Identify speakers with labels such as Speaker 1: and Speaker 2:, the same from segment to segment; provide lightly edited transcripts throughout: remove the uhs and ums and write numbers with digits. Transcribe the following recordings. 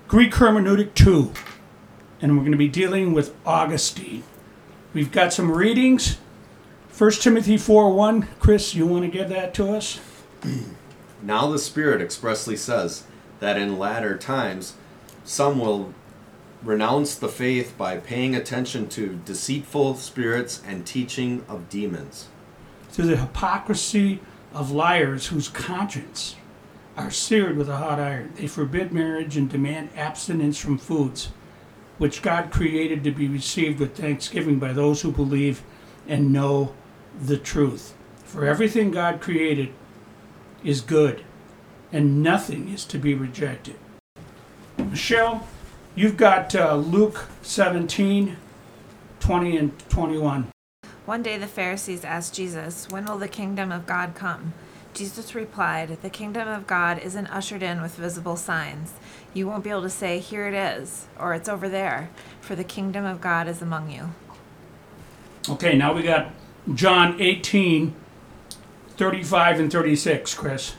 Speaker 1: Greek Hermeneutic 2, and we're going to be dealing with Augustine. We've got some readings. 1 Timothy 4:1. Chris, you want to give that to us?
Speaker 2: Now the Spirit expressly says that in latter times some will renounce the faith by paying attention to deceitful spirits and teaching of demons.
Speaker 1: Through the hypocrisy of liars whose conscience are seared with a hot iron. They forbid marriage and demand abstinence from foods, which God created to be received with thanksgiving by those who believe and know the truth. For everything God created is good, and nothing is to be rejected. Michelle, you've got Luke 17:20 and 21.
Speaker 3: One day the Pharisees asked Jesus, "When will the kingdom of God come?" Jesus replied, "The kingdom of God isn't ushered in with visible signs. You won't be able to say, 'Here it is,' or 'It's over there,' for the kingdom of God is among you."
Speaker 1: Okay, now we got John 18:35 and 36, Chris.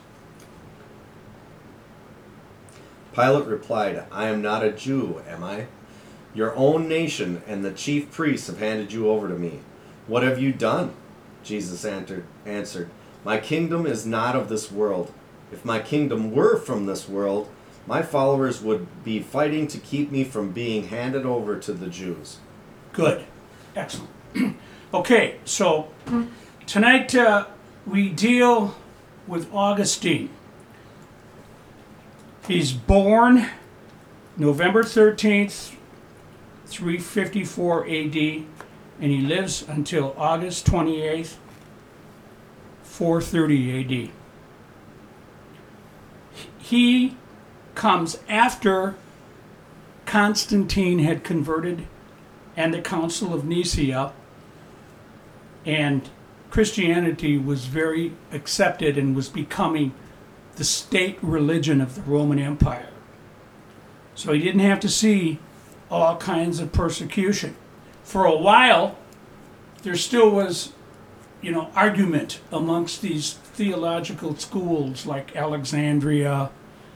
Speaker 2: Pilate replied, "I am not a Jew, am I? Your own nation and the chief priests have handed you over to me. What have you done?" Jesus answered, "My kingdom is not of this world. If my kingdom were from this world, my followers would be fighting to keep me from being handed over to the Jews."
Speaker 1: Good. Excellent. Okay, so tonight we deal with Augustine. He's born November 13th, 354 AD, and he lives until August 28th, 430 AD. He comes after Constantine had converted and the Council of Nicaea, and Christianity was very accepted and was becoming the state religion of the Roman Empire. So he didn't have to see all kinds of persecution. For a while, there still was, argument amongst these theological schools like Alexandria,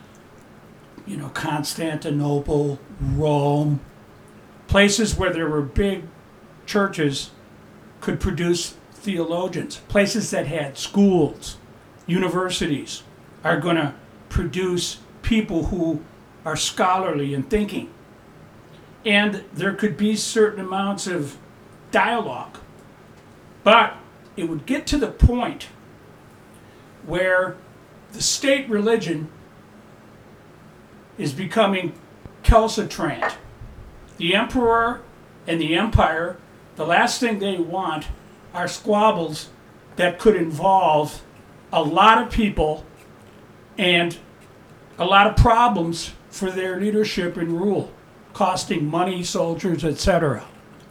Speaker 1: Constantinople, Rome, places where there were big churches could produce theologians. Places that had schools, universities, are going to produce people who are scholarly and thinking. And there could be certain amounts of dialogue. But it would get to the point where the state religion is becoming calcitrant. The emperor and the empire, the last thing they want are squabbles that could involve a lot of people and a lot of problems for their leadership and rule, costing money, soldiers, etc.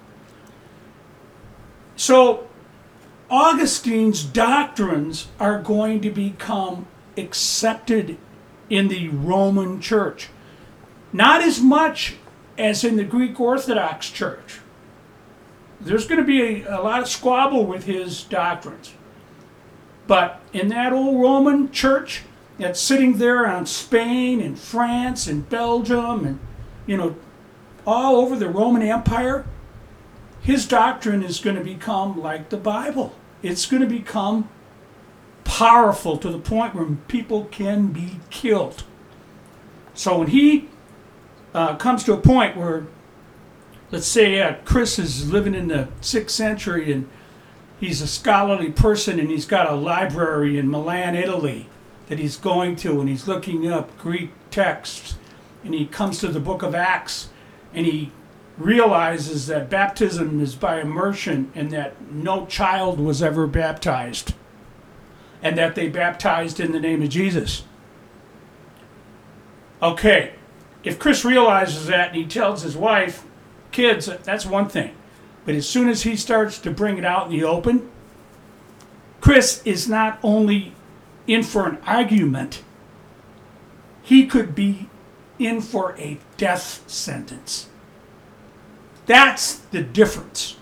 Speaker 1: So Augustine's doctrines are going to become accepted in the Roman Church. Not as much as in the Greek Orthodox Church. There's going to be a lot of squabble with his doctrines. But in that old Roman Church that's sitting there on Spain and France and Belgium and, all over the Roman Empire, his doctrine is going to become like the Bible. It's going to become powerful to the point where people can be killed. So when he comes to a point where, let's say Chris is living in the 6th century and he's a scholarly person and he's got a library in Milan, Italy that he's going to, and he's looking up Greek texts, and he comes to the book of Acts and he realizes that baptism is by immersion and that no child was ever baptized and that they baptized in the name of Jesus. Okay, if Chris realizes that and he tells his wife, kids, that's one thing. But as soon as he starts to bring it out in the open, Chris is not only in for an argument, he could be in for a death sentence. That's the difference.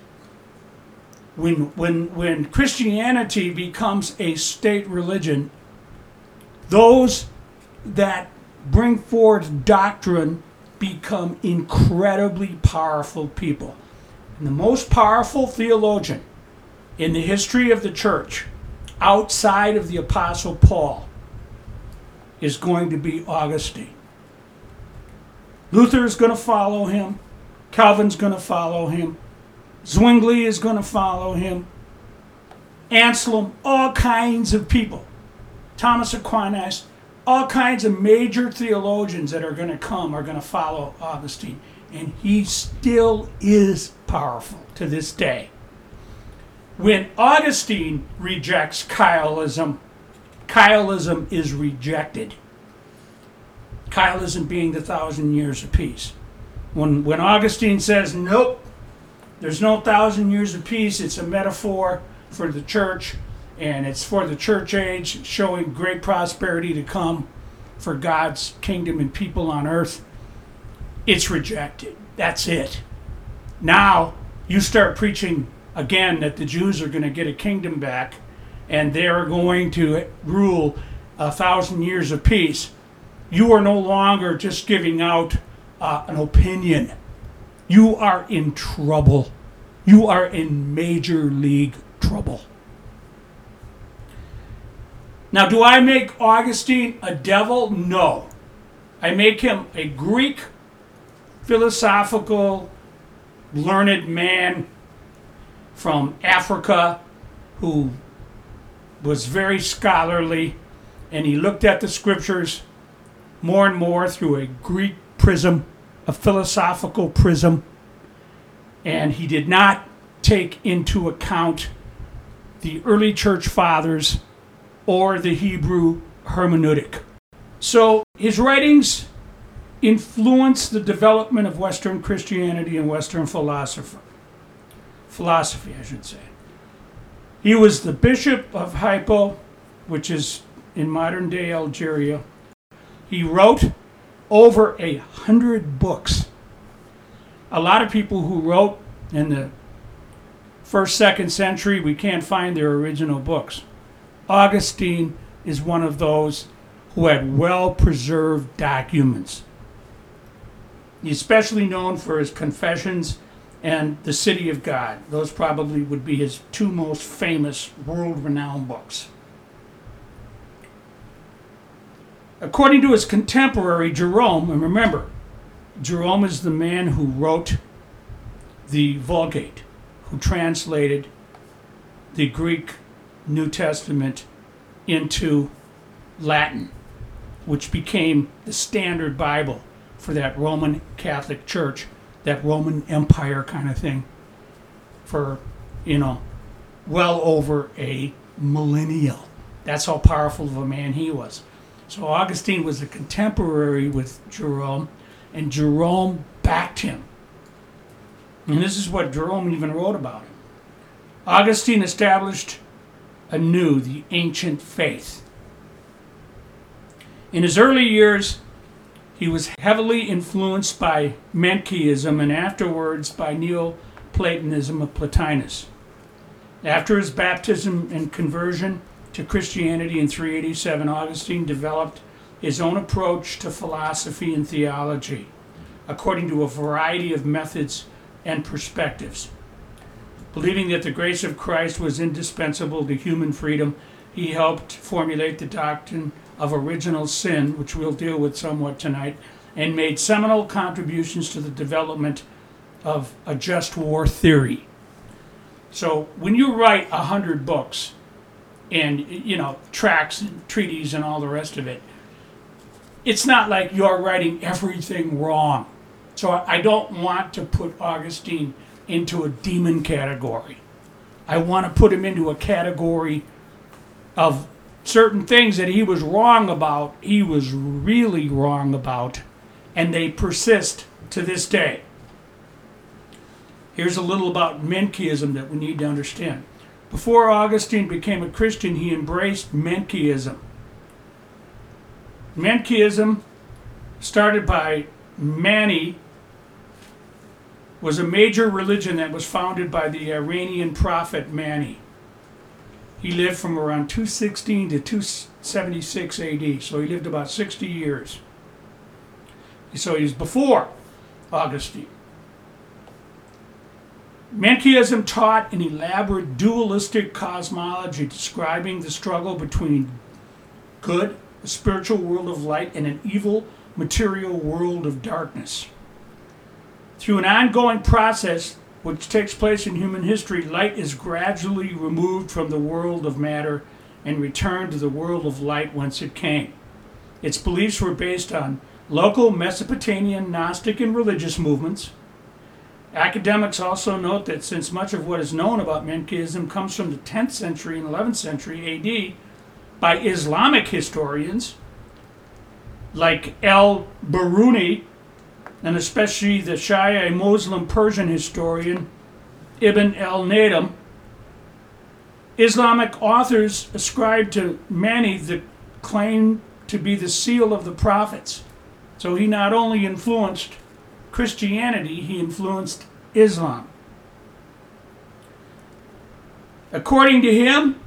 Speaker 1: When Christianity becomes a state religion, those that bring forth doctrine become incredibly powerful people. And the most powerful theologian in the history of the church, outside of the Apostle Paul, is going to be Augustine. Luther is going to follow him. Calvin's going to follow him. Zwingli is going to follow him. Anselm, all kinds of people. Thomas Aquinas, all kinds of major theologians that are going to come are going to follow Augustine. And he still is powerful to this day. When Augustine rejects Kailism, Kailism is rejected. Kailism being the 1,000 years of peace. When Augustine says, nope, there's no 1,000 years of peace, it's a metaphor for the church, and it's for the church age, showing great prosperity to come for God's kingdom and people on earth, it's rejected. That's it. Now, you start preaching again that the Jews are going to get a kingdom back, and they're going to rule 1,000 years of peace. You are no longer just giving out an opinion. You are in trouble. You are in major league trouble. Now, do I make Augustine a devil? No. I make him a Greek, philosophical, learned man from Africa who was very scholarly, and he looked at the scriptures more and more through a Greek prism, a philosophical prism, and he did not take into account the early church fathers or the Hebrew hermeneutic. So his writings influenced the development of Western Christianity and Western philosophy, I should say. He was the bishop of Hippo, which is in modern-day Algeria. He wrote over 100 books. A lot of people who wrote in the 1st, 2nd century, we can't find their original books. Augustine is one of those who had well-preserved documents. He's especially known for his Confessions and The City of God. Those probably would be his two most famous, world-renowned books. According to his contemporary, Jerome, and remember, Jerome is the man who wrote the Vulgate, who translated the Greek New Testament into Latin, which became the standard Bible for that Roman Catholic Church, that Roman Empire kind of thing, for, well over a millennial. That's how powerful of a man he was. So Augustine was a contemporary with Jerome, and Jerome backed him. And this is what Jerome even wrote about him. Augustine established anew the ancient faith. In his early years, he was heavily influenced by Manichaeism and afterwards by Neoplatonism of Plotinus. After his baptism and conversion to Christianity in 387, Augustine developed his own approach to philosophy and theology, according to a variety of methods and perspectives. Believing that the grace of Christ was indispensable to human freedom, he helped formulate the doctrine of original sin, which we'll deal with somewhat tonight, and made seminal contributions to the development of a just war theory. So when you write 100 books and, tracts and treatises and all the rest of it, it's not like you're writing everything wrong. So I don't want to put Augustine into a demon category. I want to put him into a category of certain things that he was wrong about, he was really wrong about, and they persist to this day. Here's a little about Manichaeism that we need to understand. Before Augustine became a Christian, he embraced Manichaeism. Manichaeism, started by Mani, was a major religion that was founded by the Iranian prophet Mani. He lived from around 216 to 276 AD, so he lived about 60 years. So he's before Augustine. Manichaeism taught an elaborate dualistic cosmology describing the struggle between good, a spiritual world of light, and an evil, material world of darkness. Through an ongoing process which takes place in human history, light is gradually removed from the world of matter and returned to the world of light whence it came. Its beliefs were based on local Mesopotamian Gnostic and religious movements. Academics also note that since much of what is known about Manichaeism comes from the 10th century and 11th century AD by Islamic historians like al-Biruni, and especially the Shia Muslim Persian historian Ibn al-Nadam, Islamic authors ascribe to Mani the claim to be the seal of the prophets. So he not only influenced Christianity, he influenced Islam. According to him,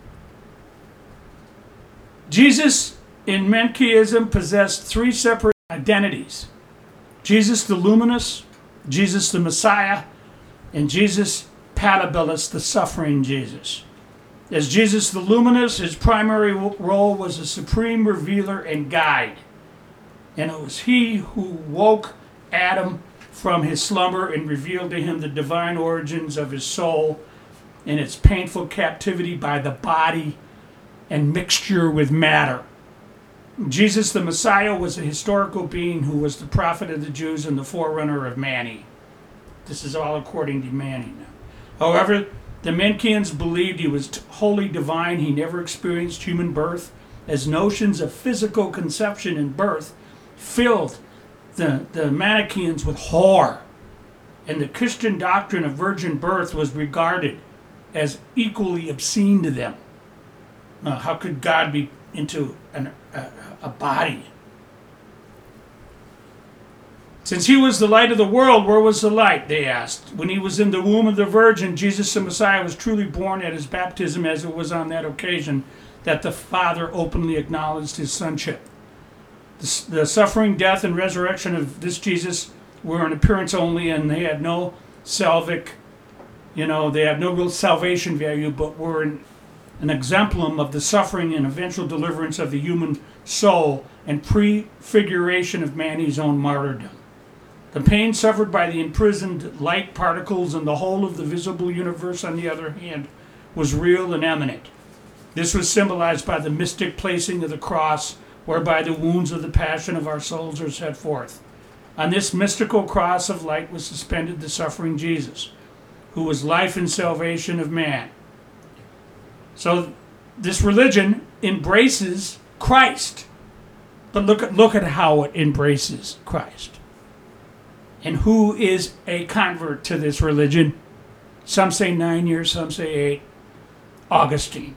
Speaker 1: Jesus in Manichaeism possessed three separate identities: Jesus the Luminous, Jesus the Messiah, and Jesus Patabilis, the suffering Jesus. As Jesus the Luminous, his primary role was a supreme revealer and guide. And it was he who woke Adam from his slumber and revealed to him the divine origins of his soul and its painful captivity by the body and mixture with matter. Jesus the Messiah was a historical being who was the prophet of the Jews and the forerunner of Mani. This is all according to Mani now. However, the Manichaeans believed he was wholly divine. He never experienced human birth, as notions of physical conception and birth filled the Manichaeans with horror. And the Christian doctrine of virgin birth was regarded as equally obscene to them. How could God be into a body? Since he was the light of the world, where was the light, they asked. When he was in the womb of the Virgin, Jesus the Messiah was truly born at his baptism, as it was on that occasion that the Father openly acknowledged his sonship. The suffering, death, and resurrection of this Jesus were an appearance only, and they had no they had no real salvation value, but were an exemplum of the suffering and eventual deliverance of the human soul and prefiguration of Mani's own martyrdom. The pain suffered by the imprisoned light particles and the whole of the visible universe, on the other hand, was real and imminent. This was symbolized by the mystic placing of the cross, whereby the wounds of the passion of our souls are set forth. On this mystical cross of light was suspended the suffering Jesus, who was life and salvation of man. So this religion embraces Christ, but look at how it embraces Christ. And who is a convert to this religion? Some say 9 years, some say 8. Augustine.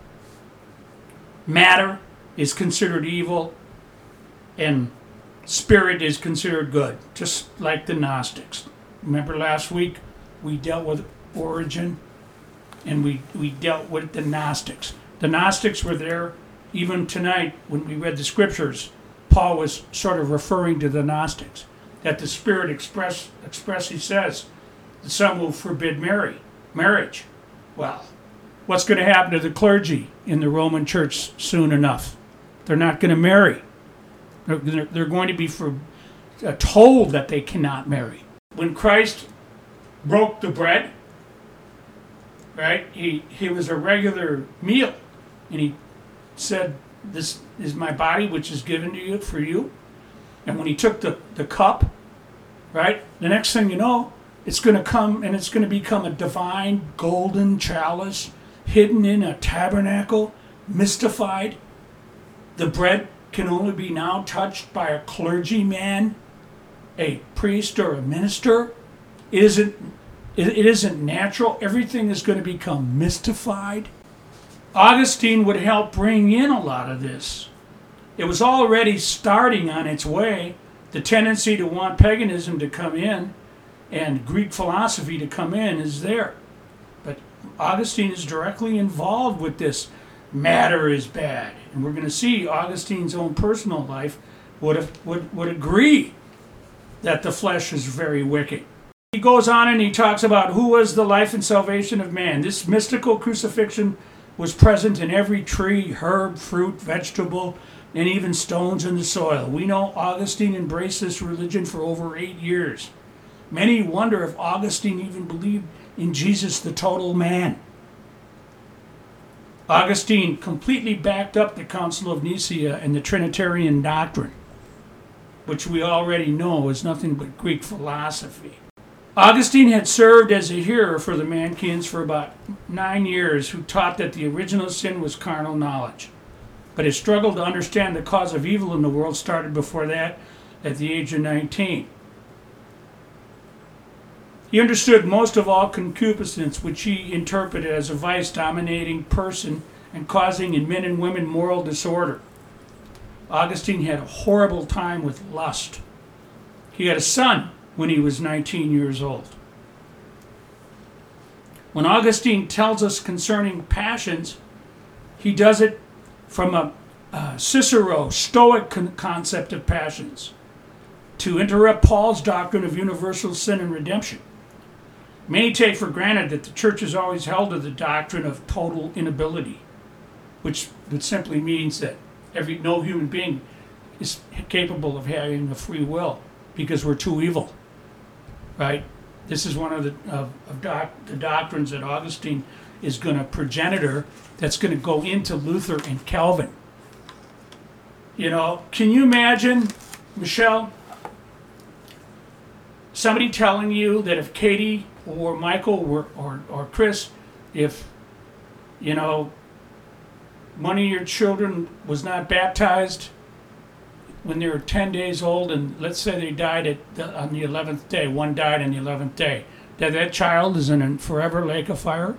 Speaker 1: Matter is considered evil, and spirit is considered good, just like the Gnostics. Remember last week we dealt with Origen, and we dealt with the Gnostics. The Gnostics were there even tonight when we read the scriptures. Paul was sort of referring to the Gnostics, that the Spirit expressly says that some will forbid marriage. Well, what's going to happen to the clergy in the Roman Church soon enough? They're not going to marry. They're going to be told that they cannot marry. When Christ broke the bread, right, he was a regular meal, and he said, "This is my body, which is given to you for you." And when he took the cup, right, the next thing you know, it's going to come and it's going to become a divine golden chalice hidden in a tabernacle, mystified. The bread can only be now touched by a clergyman, a priest, or a minister. It isn't natural. Everything is going to become mystified. Augustine would help bring in a lot of this. It was already starting on its way. The tendency to want paganism to come in and Greek philosophy to come in is there. But Augustine is directly involved with this. Matter is bad. And we're going to see Augustine's own personal life would agree that the flesh is very wicked. He goes on and he talks about who was the life and salvation of man. This mystical crucifixion was present in every tree, herb, fruit, vegetable, and even stones in the soil. We know Augustine embraced this religion for over 8 years. Many wonder if Augustine even believed in Jesus, the total man. Augustine completely backed up the Council of Nicaea and the Trinitarian doctrine, which we already know is nothing but Greek philosophy. Augustine had served as a hearer for the Manichaeans for about 9 years, who taught that the original sin was carnal knowledge. But his struggle to understand the cause of evil in the world started before that, at the age of 19. He understood most of all concupiscence, which he interpreted as a vice dominating person and causing in men and women moral disorder. Augustine had a horrible time with lust. He had a son when he was 19 years old. When Augustine tells us concerning passions, he does it from a Cicero Stoic concept of passions to interrupt Paul's doctrine of universal sin and redemption. Many take for granted that the church has always held to the doctrine of total inability, which simply means that no human being is capable of having a free will because we're too evil, right? This is one of the doctrines that Augustine is going to progenitor that's going to go into Luther and Calvin. You know, can you imagine, Michelle, somebody telling you that if Katie or Michael or Chris, if, you know, one of your children was not baptized when they were 10 days old, and let's say they died on the 11th day, one died on the 11th day, that child is in a forever lake of fire?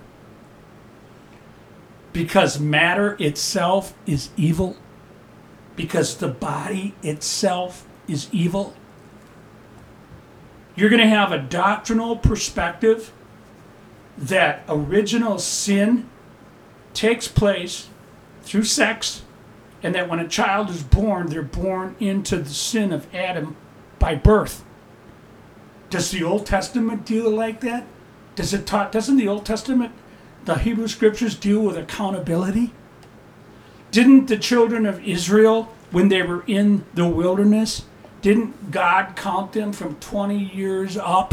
Speaker 1: Because matter itself is evil? Because the body itself is evil? You're going to have a doctrinal perspective that original sin takes place through sex, and that when a child is born, they're born into the sin of Adam by birth. Does the Old Testament deal like that? Doesn't the Old Testament, the Hebrew Scriptures, deal with accountability? Didn't the children of Israel, when they were in the wilderness, didn't God count them from 20 years up?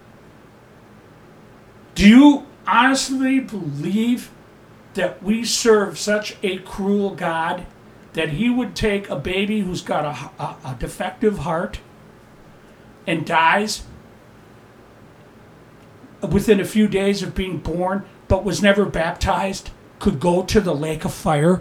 Speaker 1: Do you honestly believe that we serve such a cruel God that he would take a baby who's got a defective heart and dies within a few days of being born, but was never baptized, could go to the lake of fire?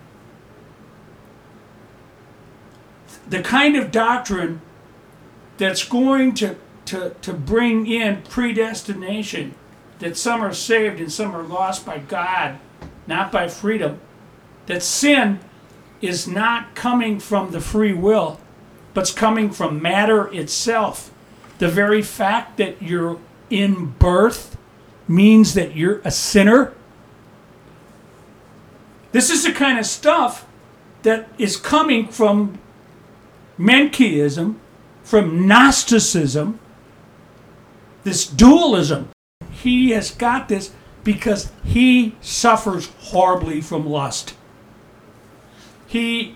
Speaker 1: The kind of doctrine that's going to bring in predestination, that some are saved and some are lost by God, not by freedom, that sin is not coming from the free will, but it's coming from matter itself. The very fact that you're in birth means that you're a sinner. This is the kind of stuff that is coming from Manichaeism, from Gnosticism, this dualism. He has got this because he suffers horribly from lust. He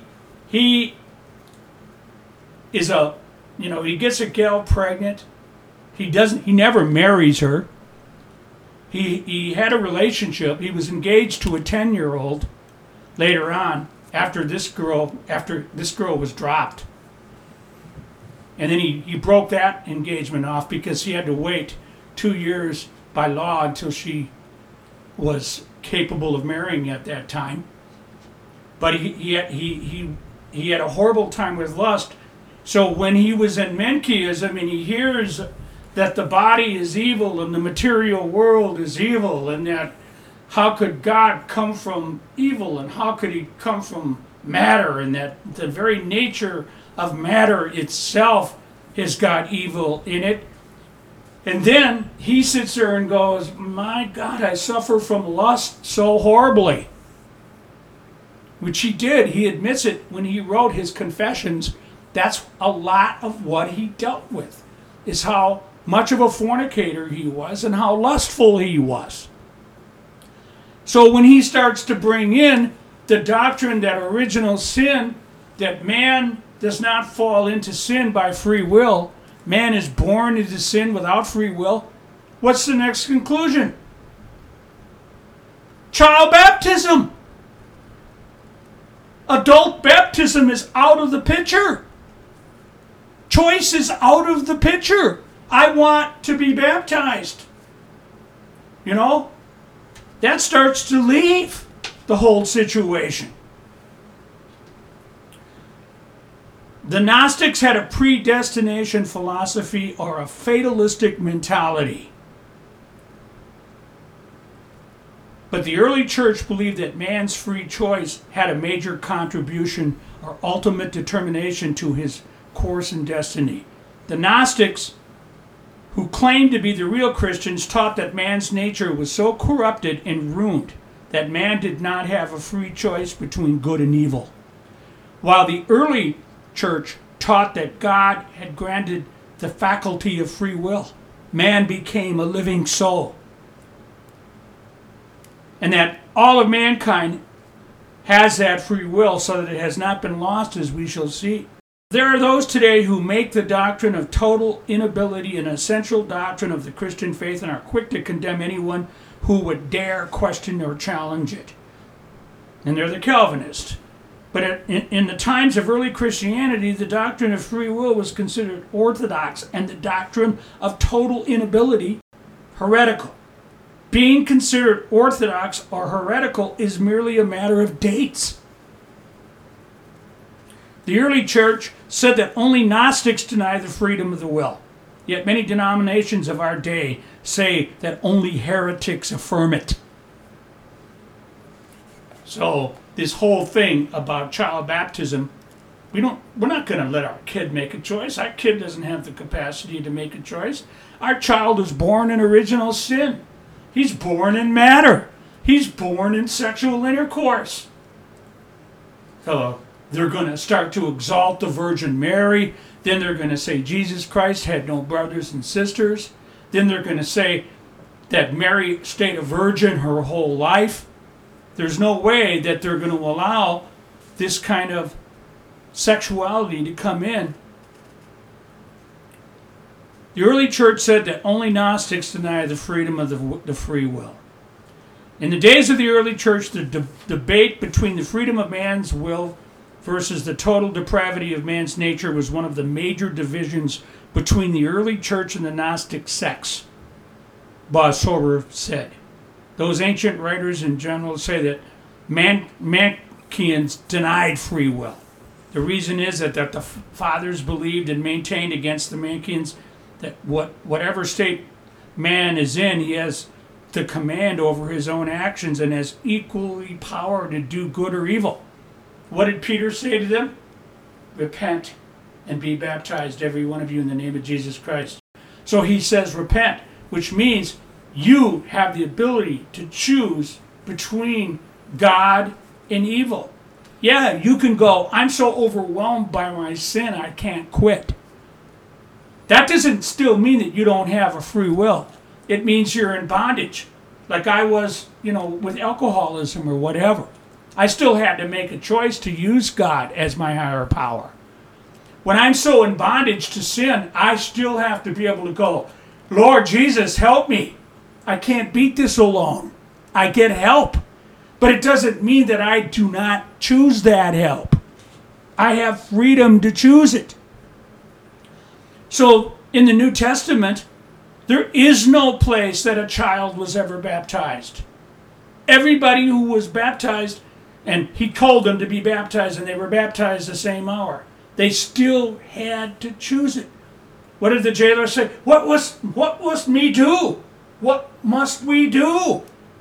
Speaker 1: is he gets a gal pregnant. He never marries her. He had a relationship. He was engaged to a 10-year-old later on after this girl was dropped. And then he broke that engagement off because he had to wait 2 years by law until she was capable of marrying at that time. But he had a horrible time with lust. So when he was in Manichaeism and he hears that the body is evil and the material world is evil, and that how could God come from evil and how could he come from matter, and that the very nature of matter itself has got evil in it. And then he sits there and goes, my God, I suffer from lust so horribly. Which he did. He admits it when he wrote his Confessions, That's a lot of what he dealt with, is how much of a fornicator he was and how lustful he was. So when he starts to bring in the doctrine that original sin, that man does not fall into sin by free will, man is born into sin without free will, what's the next conclusion? Child baptism. Adult baptism is out of the picture. Choice is out of the picture. I want to be baptized. You know, that starts to leave the whole situation. The Gnostics had a predestination philosophy or a fatalistic mentality. But the early church believed that man's free choice had a major contribution or ultimate determination to his course and destiny. The Gnostics, who claimed to be the real Christians, taught that man's nature was so corrupted and ruined that man did not have a free choice between good and evil. While the early church taught that God had granted the faculty of free will, man became a living soul, and that all of mankind has that free will so that it has not been lost, as we shall see. There are those today who make the doctrine of total inability an essential doctrine of the Christian faith and are quick to condemn anyone who would dare question or challenge it. And they're the Calvinists. But in the times of early Christianity, the doctrine of free will was considered orthodox and the doctrine of total inability heretical. Being considered orthodox or heretical is merely a matter of dates. The early church said that only Gnostics deny the freedom of the will. Yet many denominations of our day say that only heretics affirm it. So this whole thing about child baptism, we're not going to let our kid make a choice. Our kid doesn't have the capacity to make a choice. Our child is born in original sin. He's born in matter. He's born in sexual intercourse. So they're going to start to exalt the Virgin Mary. Then they're going to say Jesus Christ had no brothers and sisters. Then they're going to say that Mary stayed a virgin her whole life. There's no way that they're going to allow this kind of sexuality to come in. The early church said that only Gnostics deny the freedom of the free will. In the days of the early church, the debate between the freedom of man's will versus the total depravity of man's nature was one of the major divisions between the early church and the Gnostic sects, Bossover said. Those ancient writers in general say that Manichaeans denied free will. The reason is that the fathers believed and maintained against the Manichaeans that whatever state man is in, he has the command over his own actions and has equally power to do good or evil. What did Peter say to them? Repent and be baptized, every one of you, in the name of Jesus Christ. So he says repent, which means you have the ability to choose between God and evil. Yeah, you can go, I'm so overwhelmed by my sin, I can't quit. That doesn't still mean that you don't have a free will. It means you're in bondage. Like I was, with alcoholism or whatever. I still had to make a choice to use God as my higher power. When I'm so in bondage to sin, I still have to be able to go, Lord Jesus, help me. I can't beat this alone. I get help. But it doesn't mean that I do not choose that help. I have freedom to choose it. So in the New Testament, there is no place that a child was ever baptized. Everybody who was baptized, and he told them to be baptized, and they were baptized the same hour. They still had to choose it. What did the jailer say? What must me do? What must we do?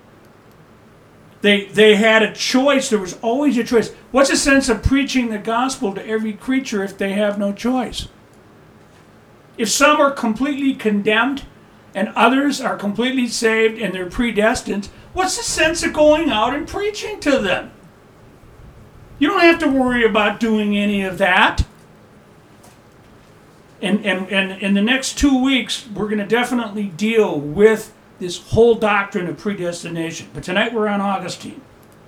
Speaker 1: They had a choice. There was always a choice. What's the sense of preaching the gospel to every creature if they have no choice? If some are completely condemned and others are completely saved and they're predestined, what's the sense of going out and preaching to them? You don't have to worry about doing any of that. And in the next 2 weeks, we're going to definitely deal with this whole doctrine of predestination. But tonight we're on Augustine.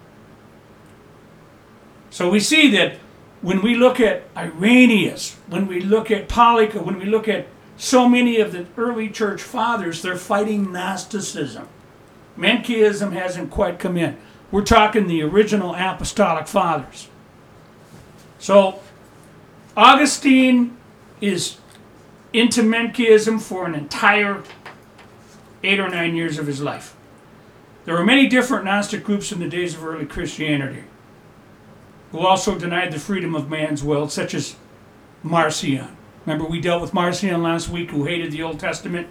Speaker 1: So we see that when we look at Irenaeus, when we look at Polycarp, when we look at so many of the early church fathers, they're fighting Gnosticism. Manichaeism hasn't quite come in. We're talking the original apostolic fathers. So Augustine is into Manichaeism for an entire 8 or 9 years of his life. There were many different Gnostic groups in the days of early Christianity who also denied the freedom of man's will, such as Marcion. Remember, we dealt with Marcion last week, who hated the Old Testament.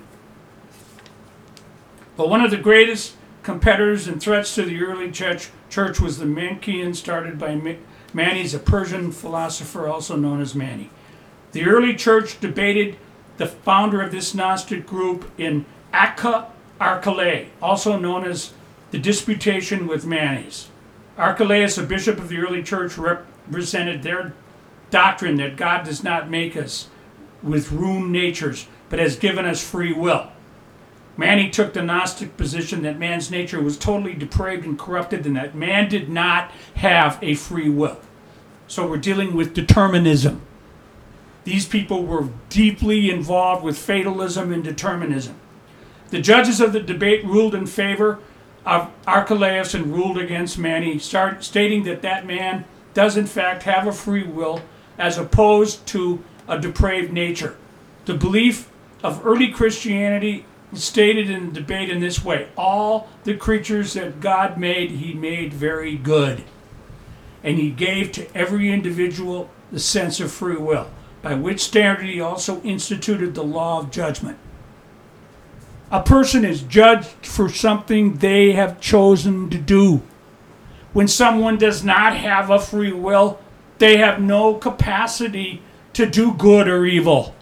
Speaker 1: But one of the greatest competitors and threats to the early church was the Manichaeans, started by Manes, a Persian philosopher also known as Mani. The early church debated the founder of this Gnostic group in Acca Archelaus, also known as the Disputation with Manes. Archelaus, a bishop of the early church, represented their doctrine that God does not make us with ruined natures, but has given us free will. Mani took the Gnostic position that man's nature was totally depraved and corrupted, and that man did not have a free will. So we're dealing with determinism. These people were deeply involved with fatalism and determinism. The judges of the debate ruled in favor of Archelaus and ruled against Mani, stating that man does in fact have a free will as opposed to a depraved nature. The belief of early Christianity is stated in the debate in this way: all the creatures that God made, he made very good. And he gave to every individual the sense of free will, by which standard he also instituted the law of judgment. A person is judged for something they have chosen to do. When someone does not have a free will, they have no capacity to do good or evil.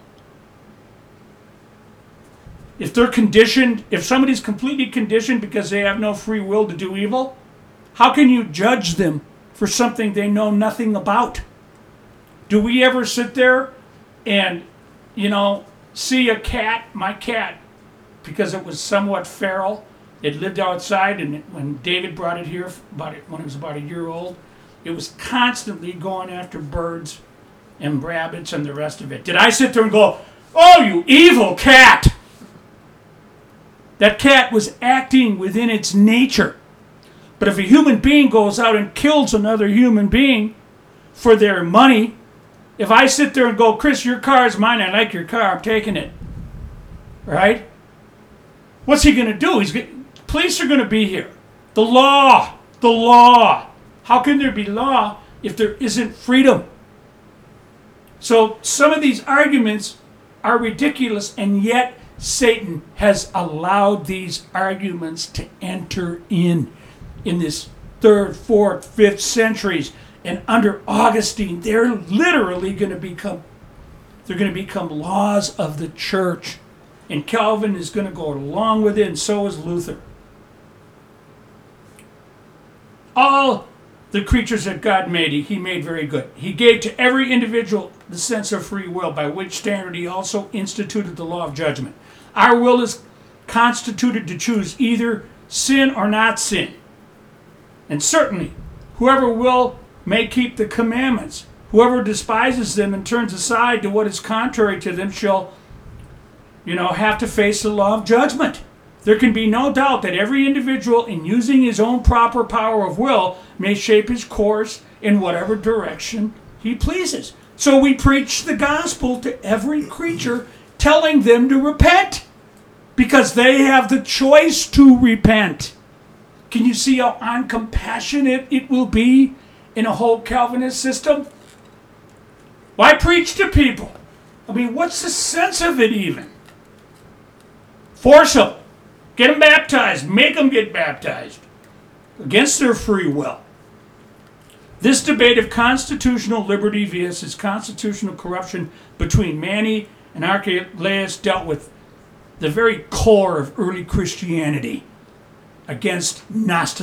Speaker 1: If they're conditioned, if somebody's completely conditioned because they have no free will to do evil, how can you judge them for something they know nothing about? Do we ever sit there and, see a cat, my cat, because it was somewhat feral? It lived outside, and when David brought it here, when it was about a year old, it was constantly going after birds and rabbits and the rest of it. Did I sit there and go, "Oh, you evil cat"? That cat was acting within its nature. But if a human being goes out and kills another human being for their money, if I sit there and go, "Chris, your car is mine, I like your car, I'm taking it," right? What's he going to do? Police are going to be here. The law. How can there be law if there isn't freedom? So some of these arguments are ridiculous, and yet Satan has allowed these arguments to enter in this 3rd, 4th, 5th centuries. And under Augustine, they're literally going to become laws of the church. And Calvin is going to go along with it, and so is Luther. All the creatures that God made, he made very good. He gave to every individual the sense of free will, by which standard he also instituted the law of judgment. Our will is constituted to choose either sin or not sin. And certainly, whoever will may keep the commandments. Whoever despises them and turns aside to what is contrary to them shall have to face the law of judgment. There can be no doubt that every individual, in using his own proper power of will, may shape his course in whatever direction he pleases. So we preach the gospel to every creature, telling them to repent, because they have the choice to repent. Can you see how uncompassionate it will be in a whole Calvinist system? Why preach to people? I mean, what's the sense of it even? Force them. Get them baptized. Make them get baptized against their free will. This debate of constitutional liberty versus constitutional corruption between Mani and Archelaus dealt with the very core of early Christianity against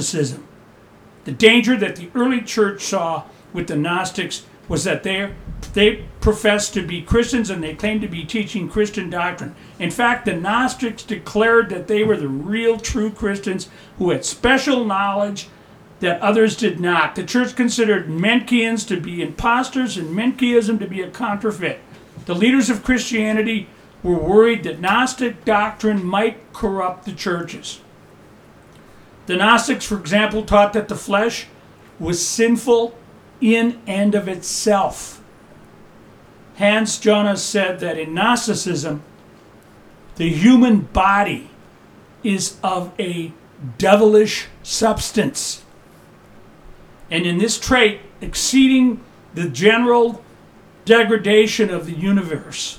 Speaker 1: Gnosticism. The danger that the early church saw with the Gnostics was that their they professed to be Christians and they claimed to be teaching Christian doctrine. In fact, the Gnostics declared that they were the real true Christians who had special knowledge that others did not. The church considered Manichaeans to be imposters and Manichaeism to be a counterfeit. The leaders of Christianity were worried that Gnostic doctrine might corrupt the churches. The Gnostics, for example, taught that the flesh was sinful in and of itself. Hans Jonas said that in Gnosticism, the human body is of a devilish substance. And in this trait, exceeding the general degradation of the universe,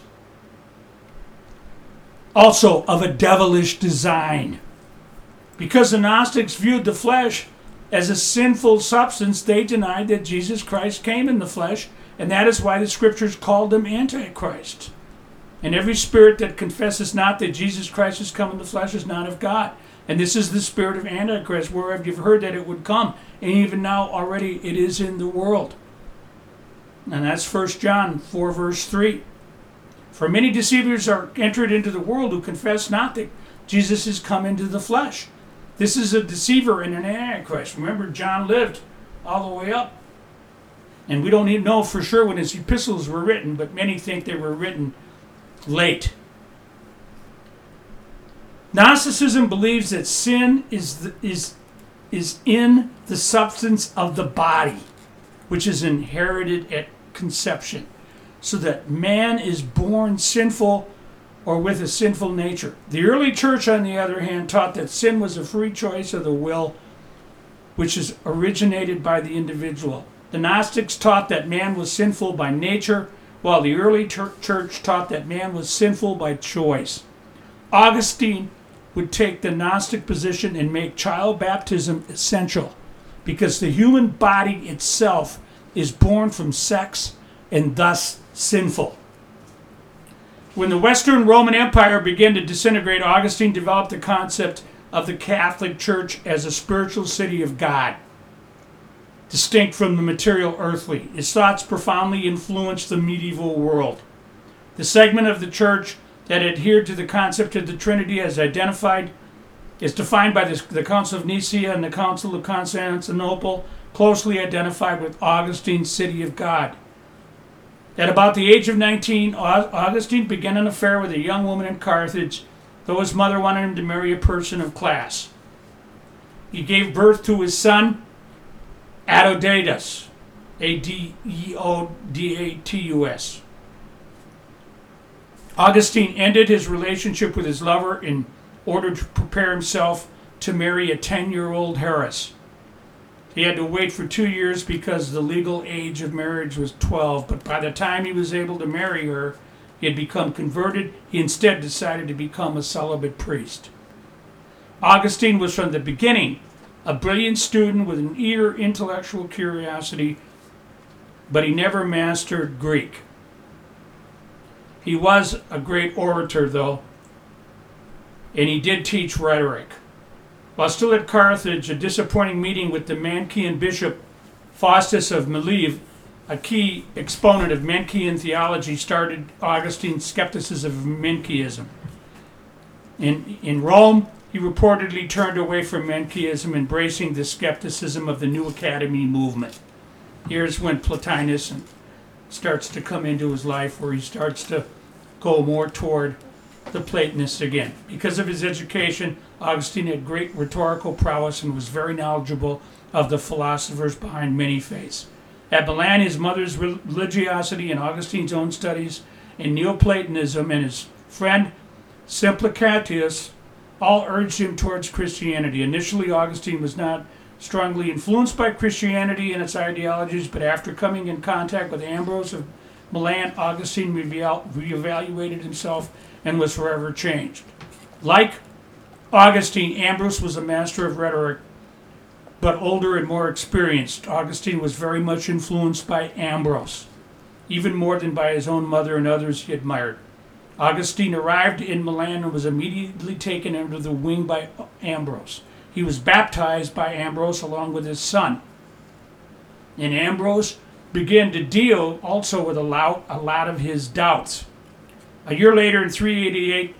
Speaker 1: also of a devilish design. Because the Gnostics viewed the flesh as a sinful substance, they denied that Jesus Christ came in the flesh, and that is why the scriptures called him Antichrist. And every spirit that confesses not that Jesus Christ has come in the flesh is not of God. And this is the spirit of Antichrist, wherever you've heard that it would come. And even now already it is in the world. And that's 1 John 4 verse 3. For many deceivers are entered into the world who confess not that Jesus has come into the flesh. This is a deceiver and an Antichrist. Remember, John lived all the way up. And we don't even know for sure when his epistles were written, but many think they were written late. Gnosticism believes that sin is in the substance of the body, which is inherited at conception, so that man is born sinful or with a sinful nature. The early church, on the other hand, taught that sin was a free choice of the will, which is originated by the individual. The Gnostics taught that man was sinful by nature, while the early church taught that man was sinful by choice. Augustine would take the Gnostic position and make child baptism essential, because the human body itself is born from sex and thus sinful. When the Western Roman Empire began to disintegrate, Augustine developed the concept of the Catholic Church as a spiritual city of God, distinct from the material earthly. His thoughts profoundly influenced the medieval world. The segment of the church that adhered to the concept of the Trinity is defined by the Council of Nicaea and the Council of Constantinople, closely identified with Augustine's city of God. At about the age of 19, Augustine began an affair with a young woman in Carthage, though his mother wanted him to marry a person of class. He gave birth to his son, Adeodatus, Adeodatus. Augustine ended his relationship with his lover in order to prepare himself to marry a 10-year-old heiress. He had to wait for 2 years because the legal age of marriage was 12, but by the time he was able to marry her, he had become converted. He instead decided to become a celibate priest. Augustine was from the beginning a brilliant student with an eager intellectual curiosity, but he never mastered Greek. He was a great orator, though, and he did teach rhetoric. While still at Carthage, a disappointing meeting with the Manichaean bishop Faustus of Mileve, a key exponent of Manichaean theology, started Augustine's skepticism of Manichaeism. In Rome, he reportedly turned away from Manichaeism, embracing the skepticism of the New Academy movement. Here's when Plotinus starts to come into his life, where he starts to go more toward the Platonists again. Because of his education, Augustine had great rhetorical prowess and was very knowledgeable of the philosophers behind many faiths. At Milan, his mother's religiosity and Augustine's own studies in Neoplatonism and his friend Simplicius all urged him towards Christianity. Initially, Augustine was not strongly influenced by Christianity and its ideologies, but after coming in contact with Ambrose of Milan, Augustine reevaluated himself and was forever changed. Like Augustine, Ambrose was a master of rhetoric, but older and more experienced. Augustine was very much influenced by Ambrose, even more than by his own mother and others he admired. Augustine arrived in Milan and was immediately taken under the wing by Ambrose. He was baptized by Ambrose along with his son. And Ambrose began to deal also with a lot of his doubts. A year later, in 388,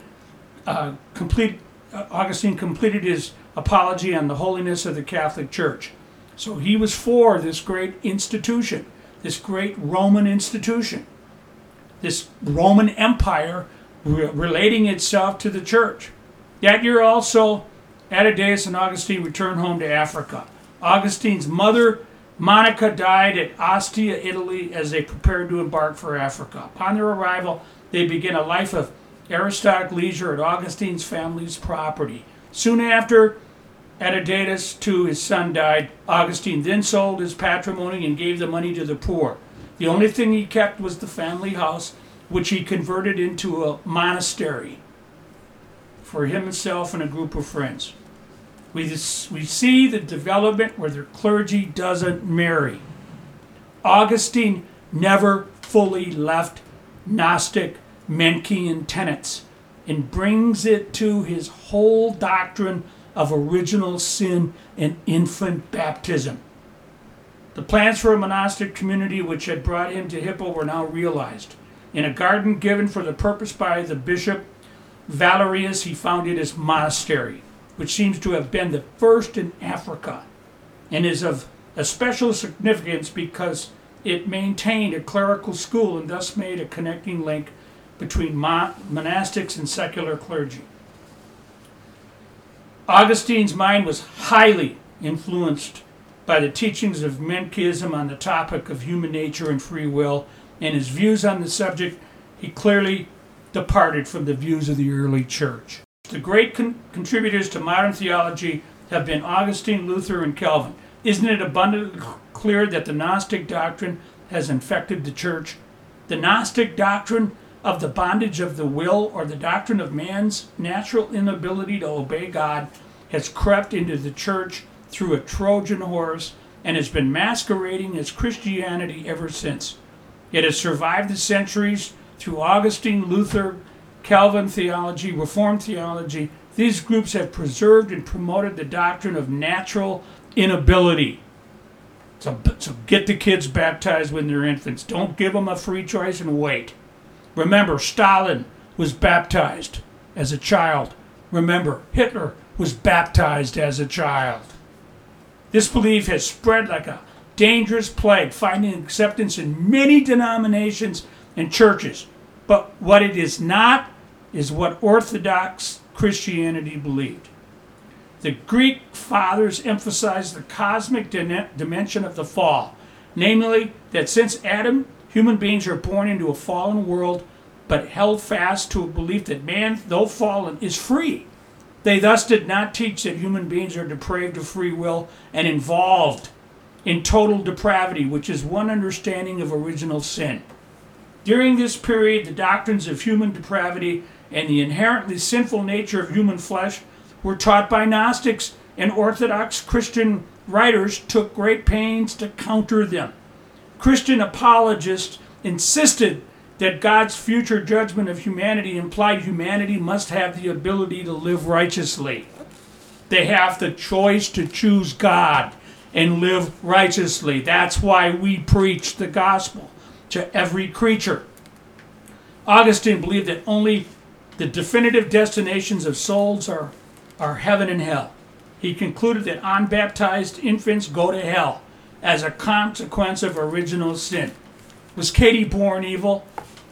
Speaker 1: Augustine completed his apology on the holiness of the Catholic Church. So he was for this great institution, this great Roman institution, this Roman Empire relating itself to the church. That year also, Athanasius and Augustine returned home to Africa. Augustine's mother, Monica, died at Ostia, Italy, as they prepared to embark for Africa. Upon their arrival, they began a life of aristocratic leisure at Augustine's family's property. Soon after, Athanasius, too, his son, died. Augustine then sold his patrimony and gave the money to the poor. The only thing he kept was the family house, which he converted into a monastery for himself and a group of friends. We see the development where the clergy doesn't marry. Augustine never fully left Gnostic Manichaean tenets and brings it to his whole doctrine of original sin and infant baptism. The plans for a monastic community which had brought him to Hippo were now realized. In a garden given for the purpose by the bishop Valerius, he founded his monastery, which seems to have been the first in Africa, and is of a special significance because it maintained a clerical school and thus made a connecting link between monastics and secular clergy. Augustine's mind was highly influenced by the teachings of Manichaeism on the topic of human nature and free will, and his views on the subject, he clearly departed from the views of the early church. The great contributors to modern theology have been Augustine, Luther, and Calvin. Isn't it abundantly clear that the Gnostic doctrine has infected the church? The Gnostic doctrine of the bondage of the will, or the doctrine of man's natural inability to obey God, has crept into the church through a Trojan horse and has been masquerading as Christianity ever since. It has survived the centuries through Augustine, Luther, Calvin theology, Reformed theology. These groups have preserved and promoted the doctrine of natural inability. So get the kids baptized when they're infants. Don't give them a free choice and wait. Remember, Stalin was baptized as a child. Remember, Hitler was baptized as a child. This belief has spread like a dangerous plague, finding acceptance in many denominations and churches. But what it is not is what Orthodox Christianity believed. The Greek fathers emphasized the cosmic dimension of the fall, namely that since Adam, human beings are born into a fallen world, but held fast to a belief that man, though fallen, is free. They thus did not teach that human beings are depraved of free will and involved in total depravity, which is one understanding of original sin. During this period, the doctrines of human depravity and the inherently sinful nature of human flesh were taught by Gnostics, and Orthodox Christian writers took great pains to counter them. Christian apologists insisted that God's future judgment of humanity implied humanity must have the ability to live righteously. They have the choice to choose God and live righteously. That's why we preach the gospel to every creature. Augustine believed that only the definitive destinations of souls are heaven and hell. He concluded that unbaptized infants go to hell as a consequence of original sin. Was Katie born evil?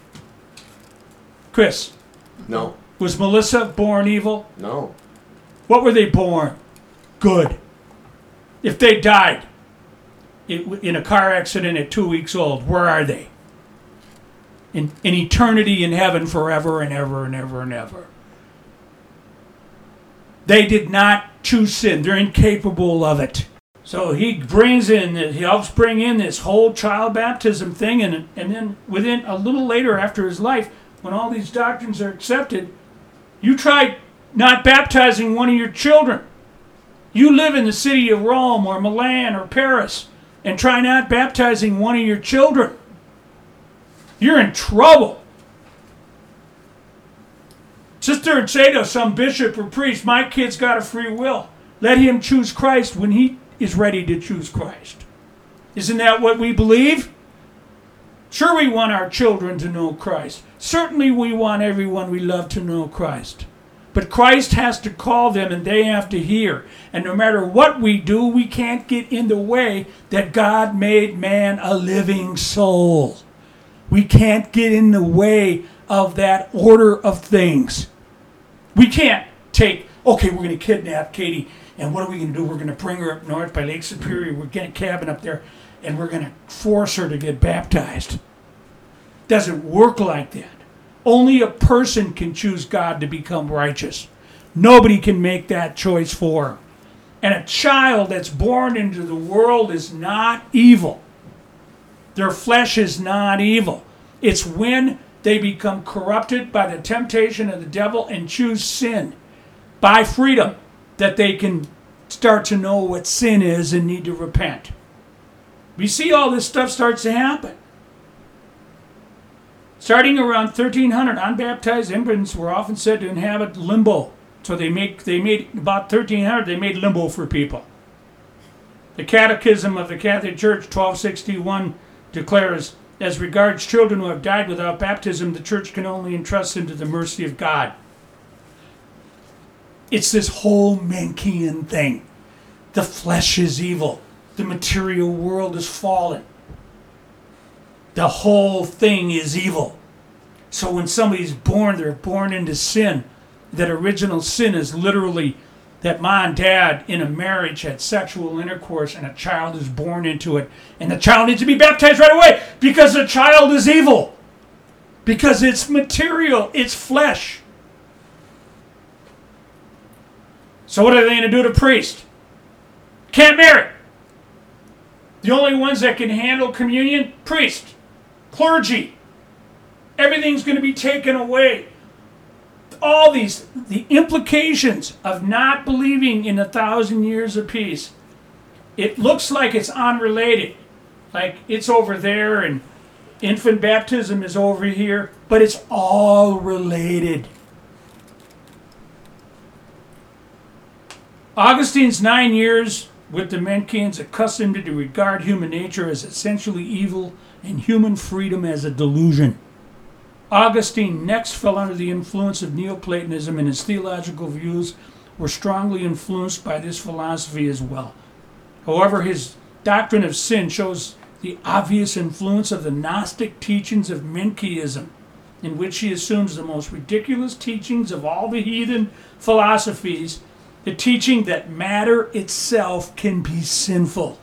Speaker 1: Chris?
Speaker 2: No.
Speaker 1: Was Melissa born evil?
Speaker 2: No.
Speaker 1: What were they born? Good. If they died in a car accident at 2 weeks old, where are they? In eternity in heaven forever and ever and ever and ever. They did not choose sin. They're incapable of it. So he helps bring in this whole child baptism thing, and then within a little later after his life, when all these doctrines are accepted, you try not baptizing one of your children. You live in the city of Rome or Milan or Paris and try not baptizing one of your children. You're in trouble. Sit there and say to some bishop or priest, my kid's got a free will. Let him choose Christ when he is ready to choose Christ. Isn't that what we believe? Sure, we want our children to know Christ. Certainly we want everyone we love to know Christ. But Christ has to call them and they have to hear. And no matter what we do, we can't get in the way that God made man a living soul. We can't get in the way of that order of things. We can't take, okay, we're going to kidnap Katie, and what are we going to do? We're going to bring her up north by Lake Superior. We're getting a cabin up there, and we're going to force her to get baptized. Doesn't work like that. Only a person can choose God to become righteous. Nobody can make that choice for her. And a child that's born into the world is not evil. Their flesh is not evil. It's when they become corrupted by the temptation of the devil and choose sin by freedom that they can start to know what sin is and need to repent. We see all this stuff starts to happen. Starting around 1300, unbaptized infants were often said to inhabit limbo. So they made about 1300, they made limbo for people. The Catechism of the Catholic Church, 1261, declares, as regards children who have died without baptism, the Church can only entrust them to the mercy of God. It's this whole Manichaean thing. The flesh is evil. The material world is fallen. The whole thing is evil. So when somebody's born, they're born into sin. That original sin is literally that mom and dad in a marriage had sexual intercourse and a child is born into it. And the child needs to be baptized right away because the child is evil. Because it's material, it's flesh. So what are they going to do to priest? Can't marry. The only ones that can handle communion, priest, clergy. Everything's going to be taken away. All these, the implications of not believing in 1,000 years of peace. It looks like it's unrelated. Like it's over there and infant baptism is over here. But it's all related. Augustine's 9 years with the Manichaeans accustomed to regard human nature as essentially evil and human freedom as a delusion. Augustine next fell under the influence of Neoplatonism, and his theological views were strongly influenced by this philosophy as well. However, his doctrine of sin shows the obvious influence of the Gnostic teachings of Manichaeism, in which he assumes the most ridiculous teachings of all the heathen philosophies, the teaching that matter itself can be sinful.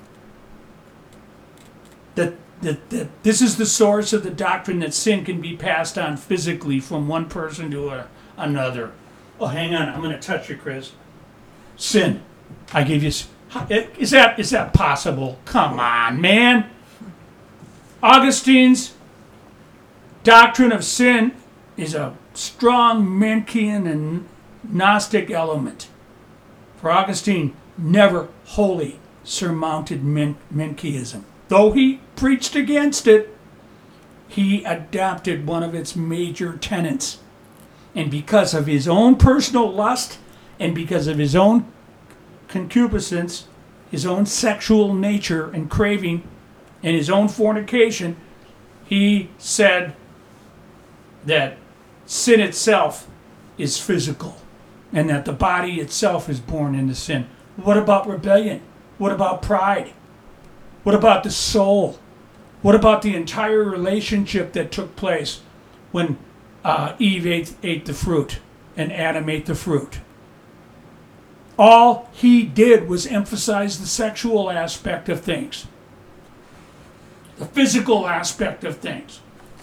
Speaker 1: That this is the source of the doctrine that sin can be passed on physically from one person to another. Oh, hang on. I'm going to touch you, Chris. Sin. I gave you... Is that possible? Come on, man. Augustine's doctrine of sin is a strong Manichaean and Gnostic element. For Augustine, never wholly surmounted Manichaeism. Though he preached against it, he adopted one of its major tenets. And because of his own personal lust and because of his own concupiscence, his own sexual nature and craving, and his own fornication, he said that sin itself is physical and that the body itself is born into sin. What about rebellion? What about pride? What about the soul? What about the entire relationship that took place when Eve ate the fruit and Adam ate the fruit? All he did was emphasize the sexual aspect of things, the physical aspect of things.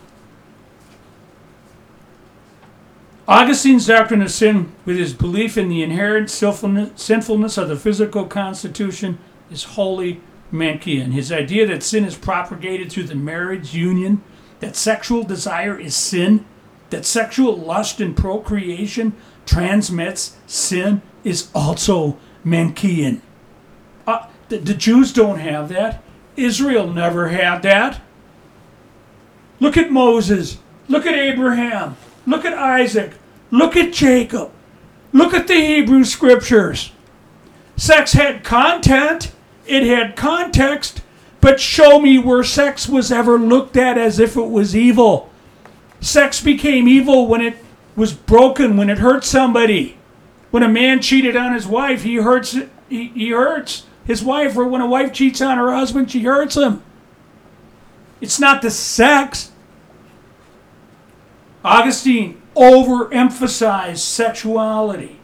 Speaker 1: Augustine's doctrine of sin, with his belief in the inherent sinfulness of the physical constitution, is wholly Manichaean. His idea that sin is propagated through the marriage union, that sexual desire is sin, that sexual lust and procreation transmits sin, is also Manichaean. The Jews don't have that. Israel never had that. Look at Moses. Look at Abraham. Look at Isaac. Look at Jacob. Look at the Hebrew scriptures. Sex had content. It had context, But show me where sex was ever looked at as if it was evil. Sex became evil when it was broken, when it hurt somebody. When a man cheated on his wife, he hurts his wife. Or when a wife cheats on her husband, she hurts him. It's not the sex. Augustine overemphasized sexuality.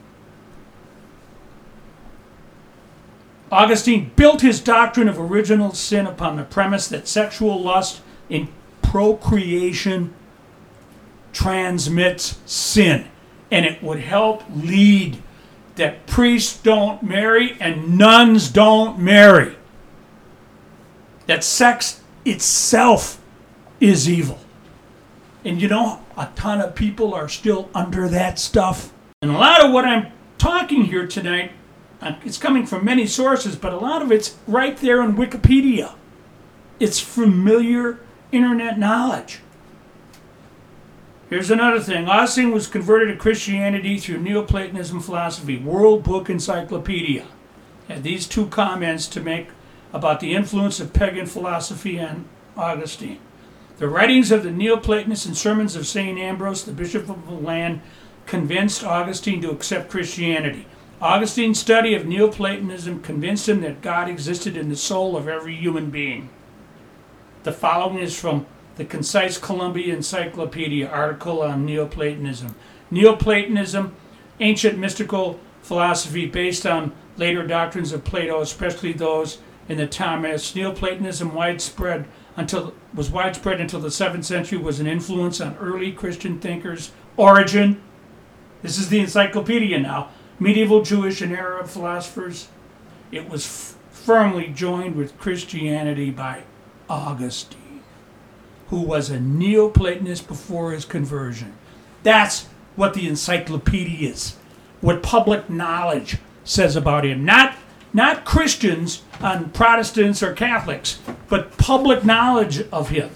Speaker 1: Augustine built his doctrine of original sin upon the premise that sexual lust in procreation transmits sin. And it would help lead that priests don't marry and nuns don't marry. That sex itself is evil. And you know, a ton of people are still under that stuff. And a lot of what I'm talking here tonight, it's coming from many sources, but a lot of it's right there in Wikipedia. It's familiar internet knowledge. Here's another thing. Augustine was converted to Christianity through Neoplatonism philosophy. World Book Encyclopedia had these two comments to make about the influence of pagan philosophy on Augustine. The writings of the Neoplatonists and sermons of St. Ambrose, the Bishop of Milan, convinced Augustine to accept Christianity. Augustine's study of Neoplatonism convinced him that God existed in the soul of every human being. The following is from the Concise Columbia Encyclopedia article on Neoplatonism. Neoplatonism, ancient mystical philosophy based on later doctrines of Plato, especially those in the Timaeus. Neoplatonism was widespread until the 7th century, was an influence on early Christian thinkers. Origen, this is the encyclopedia now, medieval Jewish and Arab philosophers. It was firmly joined with Christianity by Augustine, who was a Neoplatonist before his conversion. That's what the encyclopedia is, what public knowledge says about him. Not Christians on Protestants or Catholics, but public knowledge of him.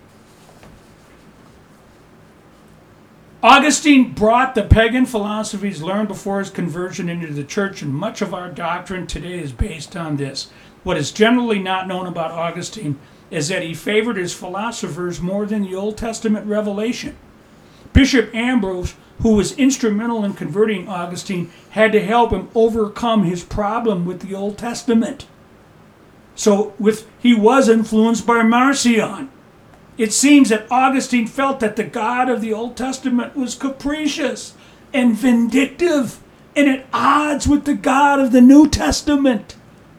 Speaker 1: Augustine brought the pagan philosophies learned before his conversion into the church, and much of our doctrine today is based on this. What is generally not known about Augustine is that he favored his philosophers more than the Old Testament revelation. Bishop Ambrose, who was instrumental in converting Augustine, had to help him overcome his problem with the Old Testament. So he was influenced by Marcion. It seems that Augustine felt that the God of the Old Testament was capricious and vindictive and at odds with the God of the New Testament.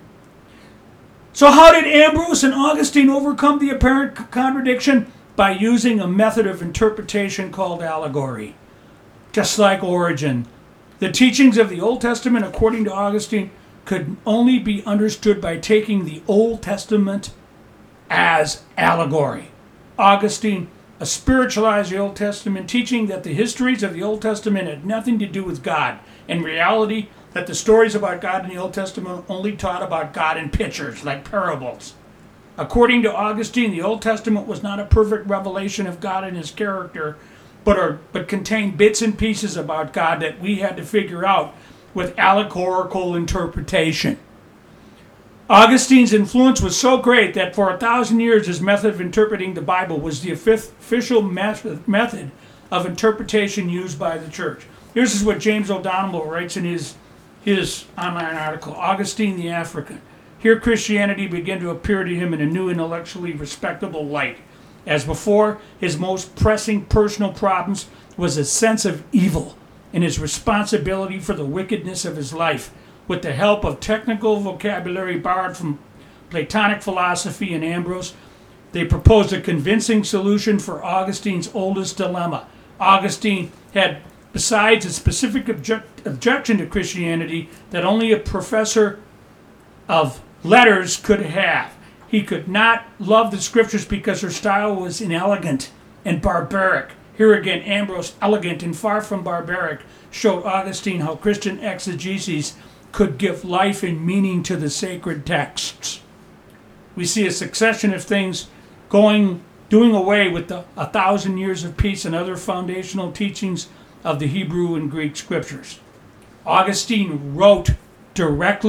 Speaker 1: So how did Ambrose and Augustine overcome the apparent contradiction? By using a method of interpretation called allegory. Just like Origen, the teachings of the Old Testament, according to Augustine, could only be understood by taking the Old Testament as allegory. Augustine spiritualized the Old Testament, teaching that the histories of the Old Testament had nothing to do with God. In reality, that the stories about God in the Old Testament only taught about God in pictures, like parables. According to Augustine, the Old Testament was not a perfect revelation of God and his character, but contained bits and pieces about God that we had to figure out with allegorical interpretation. Augustine's influence was so great that for 1,000 years his method of interpreting the Bible was the official method of interpretation used by the church. Here's what James O'Donnell writes in his online article, Augustine the African. Here Christianity began to appear to him in a new intellectually respectable light. As before, his most pressing personal problems was a sense of evil and his responsibility for the wickedness of his life. With the help of technical vocabulary borrowed from Platonic philosophy and Ambrose, they proposed a convincing solution for Augustine's oldest dilemma. Augustine had, besides a specific objection to Christianity that only a professor of letters could have. He could not love the scriptures because her style was inelegant and barbaric. Here again, Ambrose, elegant and far from barbaric, showed Augustine how Christian exegesis could give life and meaning to the sacred texts. We see a succession of things doing away with the 1,000 years of peace and other foundational teachings of the Hebrew and Greek scriptures. Augustine wrote directly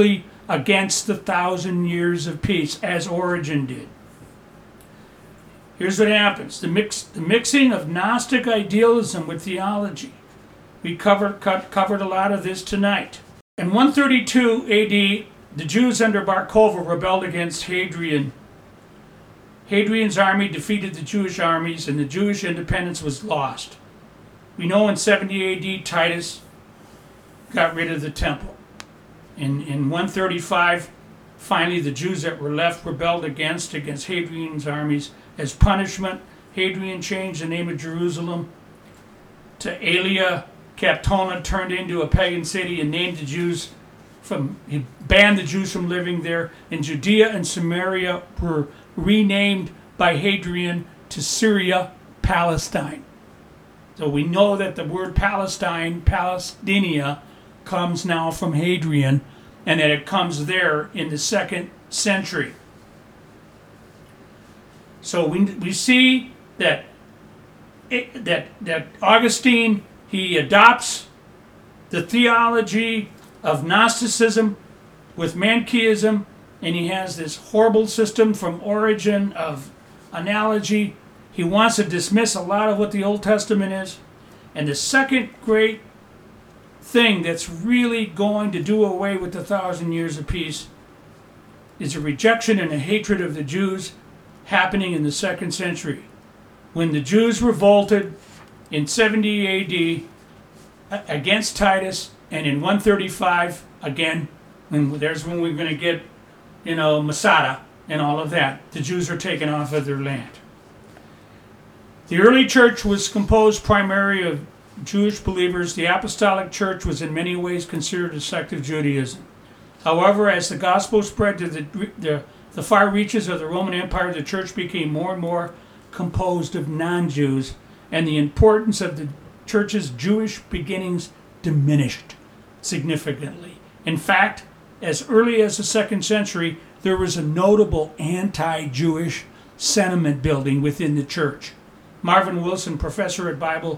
Speaker 1: against the 1,000 years of peace, as Origen did. Here's what happens. The mixing of Gnostic idealism with theology. We covered a lot of this tonight. In 132 AD, the Jews under Bar Kokhba rebelled against Hadrian. Hadrian's army defeated the Jewish armies, and the Jewish independence was lost. We know in 70 AD, Titus got rid of the temple. In 135, finally the Jews that were left rebelled against Hadrian's armies. As punishment, Hadrian changed the name of Jerusalem to Aelia Capitona, turned into a pagan city, and named the Jews he banned the Jews from living there. And Judea and Samaria were renamed by Hadrian to Syria, Palestine. So we know that the word Palestine, Palestinia, comes now from Hadrian, and that it comes there in the 2nd century. So we see that Augustine, he adopts the theology of Gnosticism with Manichaeism, and he has this horrible system from Origen of analogy. He wants to dismiss a lot of what the Old Testament is. And the second great thing that's really going to do away with the 1,000 years of peace is a rejection and a hatred of the Jews happening in the 2nd century. When the Jews revolted in 70 AD against Titus, and in 135 again, and there's when we're going to get, Masada and all of that. The Jews are taken off of their land. The early church was composed primarily of Jewish believers. The apostolic church was in many ways considered a sect of Judaism. However, as the gospel spread to the far reaches of the Roman Empire, the church became more and more composed of non-Jews, and the importance of the church's Jewish beginnings diminished significantly. In fact, as early as the 2nd century, there was a notable anti-Jewish sentiment building within the church. Marvin Wilson, professor at Bible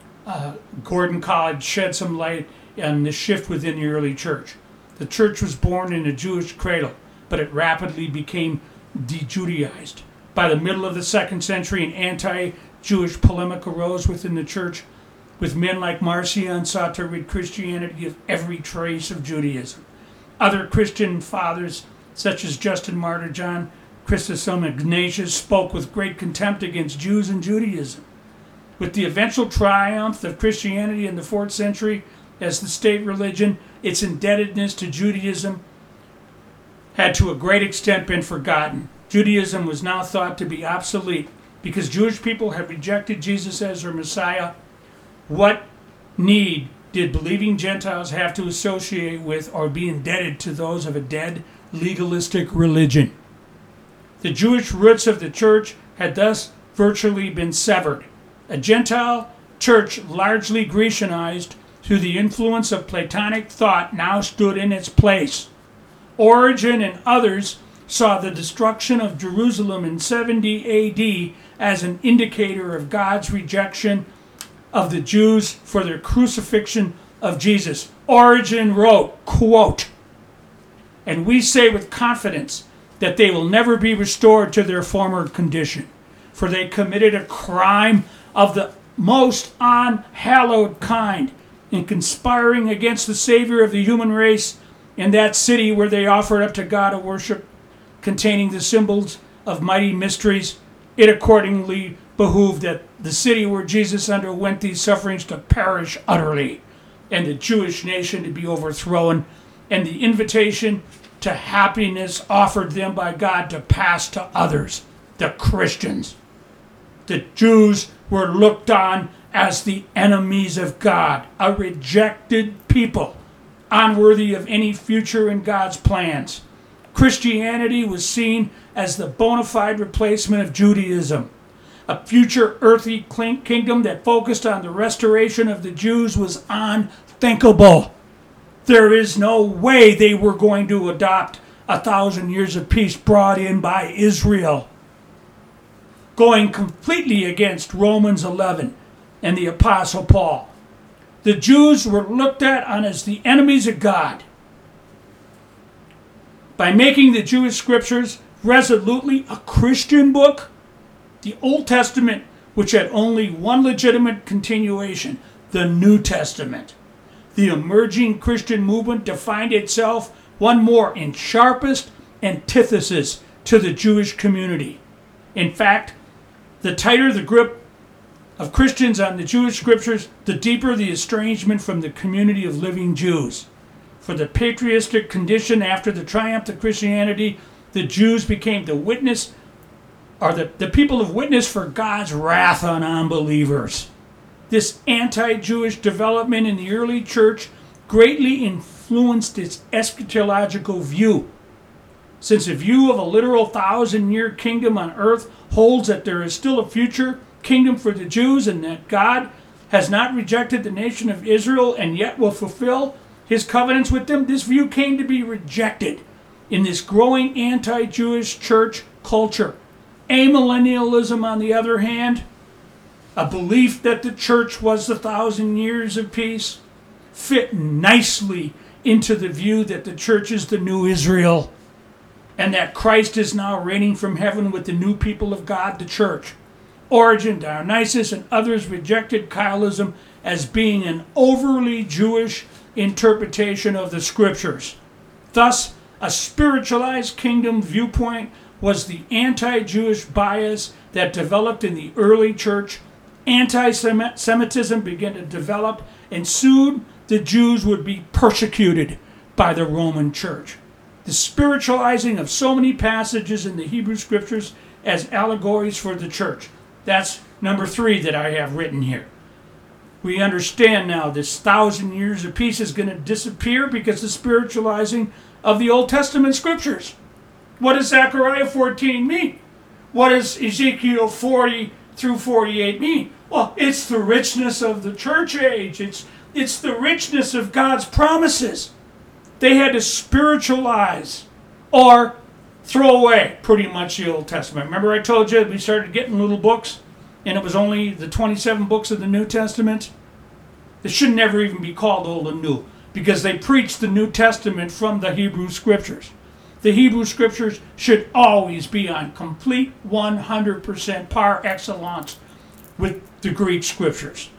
Speaker 1: Gordon College, shed some light on the shift within the early church. The church was born in a Jewish cradle, but it rapidly became de-Judaized. By the middle of the 2nd century, an anti-Jewish polemic arose within the church, with men like Marcion sought to rid Christianity of every trace of Judaism. Other Christian fathers, such as Justin Martyr, John Chrysostom, and Ignatius, spoke with great contempt against Jews and Judaism. With the eventual triumph of Christianity in the 4th century as the state religion, its indebtedness to Judaism had to a great extent been forgotten. Judaism was now thought to be obsolete because Jewish people had rejected Jesus as their Messiah. What need did believing Gentiles have to associate with or be indebted to those of a dead, legalistic religion? The Jewish roots of the church had thus virtually been severed. A Gentile church, largely Grecianized through the influence of Platonic thought, now stood in its place. Origen and others saw the destruction of Jerusalem in 70 AD as an indicator of God's rejection of the Jews for their crucifixion of Jesus. Origen wrote, quote, "And we say with confidence that they will never be restored to their former condition, for they committed a crime of the most unhallowed kind in conspiring against the Savior of the human race in that city where they offered up to God a worship containing the symbols of mighty mysteries. It accordingly behooved that the city where Jesus underwent these sufferings to perish utterly, and the Jewish nation to be overthrown, and the invitation to happiness offered them by God to pass to others, the Christians. The Jews were looked on as the enemies of God, a rejected people, unworthy of any future in God's plans. Christianity was seen as the bona fide replacement of Judaism. A future earthly kingdom that focused on the restoration of the Jews was unthinkable. There is no way they were going to adopt 1,000 years of peace brought in by Israel, going completely against Romans 11 and the Apostle Paul. The Jews were looked at as the enemies of God. By making the Jewish scriptures resolutely a Christian book, the Old Testament, which had only one legitimate continuation, the New Testament, the emerging Christian movement defined itself one more in sharpest antithesis to the Jewish community. In fact, the tighter the grip of Christians on the Jewish scriptures, the deeper the estrangement from the community of living Jews. For the patriotic condition after the triumph of Christianity, the Jews became the witness, or the people of witness for God's wrath on unbelievers. This anti-Jewish development in the early church greatly influenced its eschatological view. Since a view of a literal 1,000-year kingdom on earth holds that there is still a future kingdom for the Jews and that God has not rejected the nation of Israel and yet will fulfill his covenants with them, this view came to be rejected in this growing anti-Jewish church culture. Amillennialism, on the other hand, a belief that the church was the 1,000 years of peace, fit nicely into the view that the church is the new Israel and that Christ is now reigning from heaven with the new people of God, the church. Origen, Dionysius, and others rejected Kabbalism as being an overly Jewish interpretation of the scriptures. Thus, a spiritualized kingdom viewpoint was the anti-Jewish bias that developed in the early church. Anti-Semitism began to develop, and soon the Jews would be persecuted by the Roman church. The spiritualizing of so many passages in the Hebrew scriptures as allegories for the church. That's number 3 that I have written here. We understand now this 1,000 years of peace is going to disappear because of spiritualizing of the Old Testament scriptures. What does Zechariah 14 mean? What does Ezekiel 40 through 48 mean? Well, it's the richness of the church age. It's the richness of God's promises. They had to spiritualize or throw away pretty much the Old Testament. Remember I told you we started getting little books and it was only the 27 books of the New Testament? They should never even be called Old and New because they preach the New Testament from the Hebrew Scriptures. The Hebrew Scriptures should always be on complete 100% par excellence with the Greek Scriptures.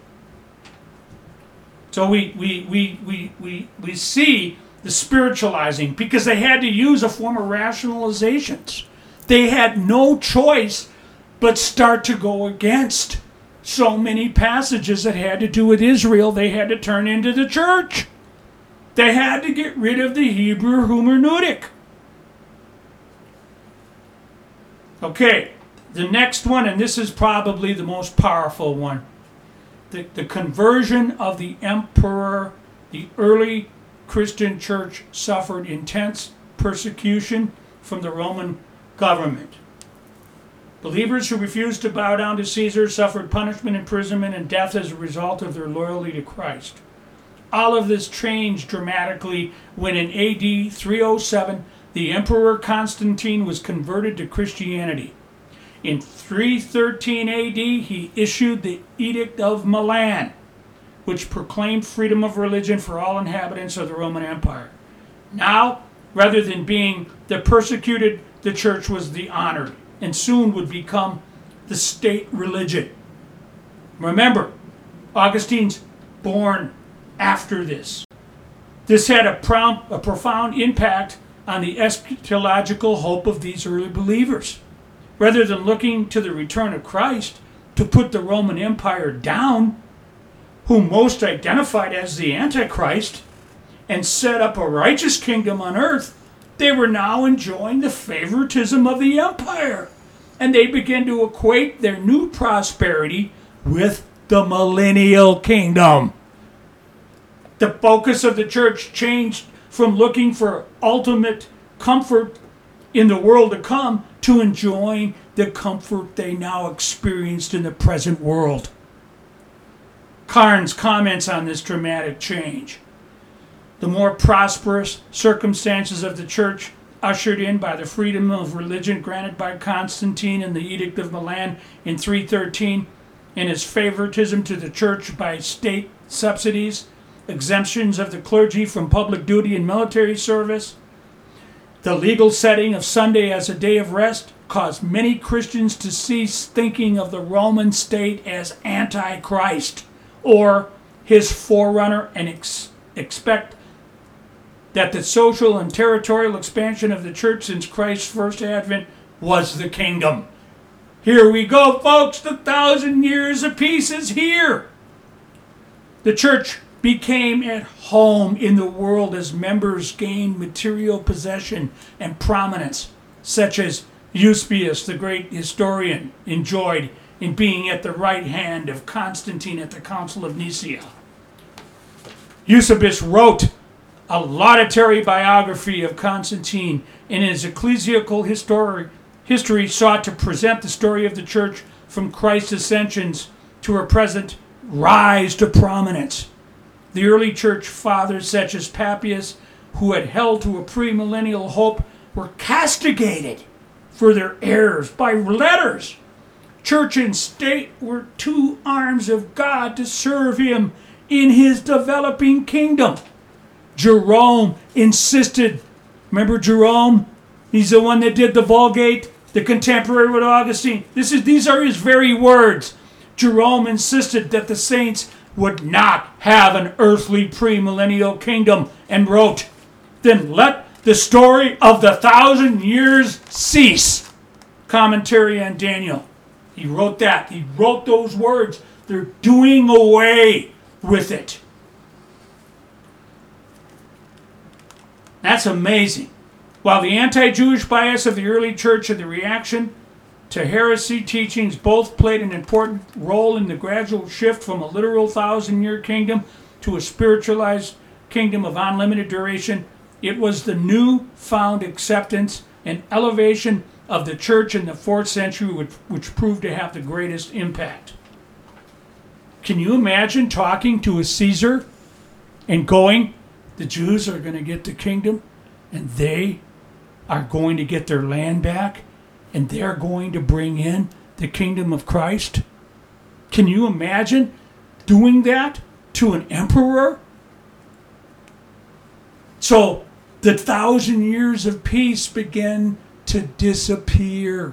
Speaker 1: So we see the spiritualizing because they had to use a form of rationalizations. They had no choice but start to go against so many passages that had to do with Israel. They had to turn into the church. They had to get rid of the Hebrew hermeneutic. Okay, the next one, and this is probably the most powerful one. The conversion of the emperor. The early Christian church suffered intense persecution from the Roman government. Believers who refused to bow down to Caesar suffered punishment, imprisonment, and death as a result of their loyalty to Christ. All of this changed dramatically when in AD 307, the Emperor Constantine was converted to Christianity. In 313 AD, he issued the Edict of Milan, which proclaimed freedom of religion for all inhabitants of the Roman Empire. Now, rather than being the persecuted, the church was the honored, and soon would become the state religion. Remember, Augustine's born after this. This had a profound impact on the eschatological hope of these early believers. Rather than looking to the return of Christ to put the Roman Empire down, whom most identified as the Antichrist, and set up a righteous kingdom on earth, they were now enjoying the favoritism of the empire. And they began to equate their new prosperity with the millennial kingdom. The focus of the church changed from looking for ultimate comfort in the world to come to enjoying the comfort they now experienced in the present world. Carnes comments on this dramatic change. The more prosperous circumstances of the church, ushered in by the freedom of religion granted by Constantine in the Edict of Milan in 313, and his favoritism to the church by state subsidies, exemptions of the clergy from public duty and military service, The legal setting of Sunday as a day of rest caused many Christians to cease thinking of the Roman state as antichrist or his forerunner and expect that the social and territorial expansion of the church since Christ's first advent was the kingdom. Here we go, folks. The 1,000 years of peace is here. The church became at home in the world as members gained material possession and prominence, such as Eusebius, the great historian, enjoyed in being at the right hand of Constantine at the Council of Nicaea. Eusebius wrote a laudatory biography of Constantine, and in his ecclesiastical history sought to present the story of the church from Christ's ascensions to her present rise to prominence. The early church fathers, such as Papias, who had held to a premillennial hope, were castigated for their errors by letters. Church and state were two arms of God to serve him in his developing kingdom. Jerome insisted, remember Jerome? He's the one that did the Vulgate, the contemporary with Augustine. These are his very words. Jerome insisted that the saints would not have an earthly premillennial kingdom and wrote, "Then let the story of the 1,000 years cease." Commentary on Daniel. He wrote that. He wrote those words. They're doing away with it. That's amazing. While the anti-Jewish bias of the early church and the reaction to heresy teachings both played an important role in the gradual shift from a literal 1,000-year kingdom to a spiritualized kingdom of unlimited duration, it was the new-found acceptance and elevation of the church in the 4th century which proved to have the greatest impact. Can you imagine talking to a Caesar and going, the Jews are going to get the kingdom and they are going to get their land back and they're going to bring in the kingdom of Christ? Can you imagine doing that to an emperor? So the 1,000 years of peace began to disappear.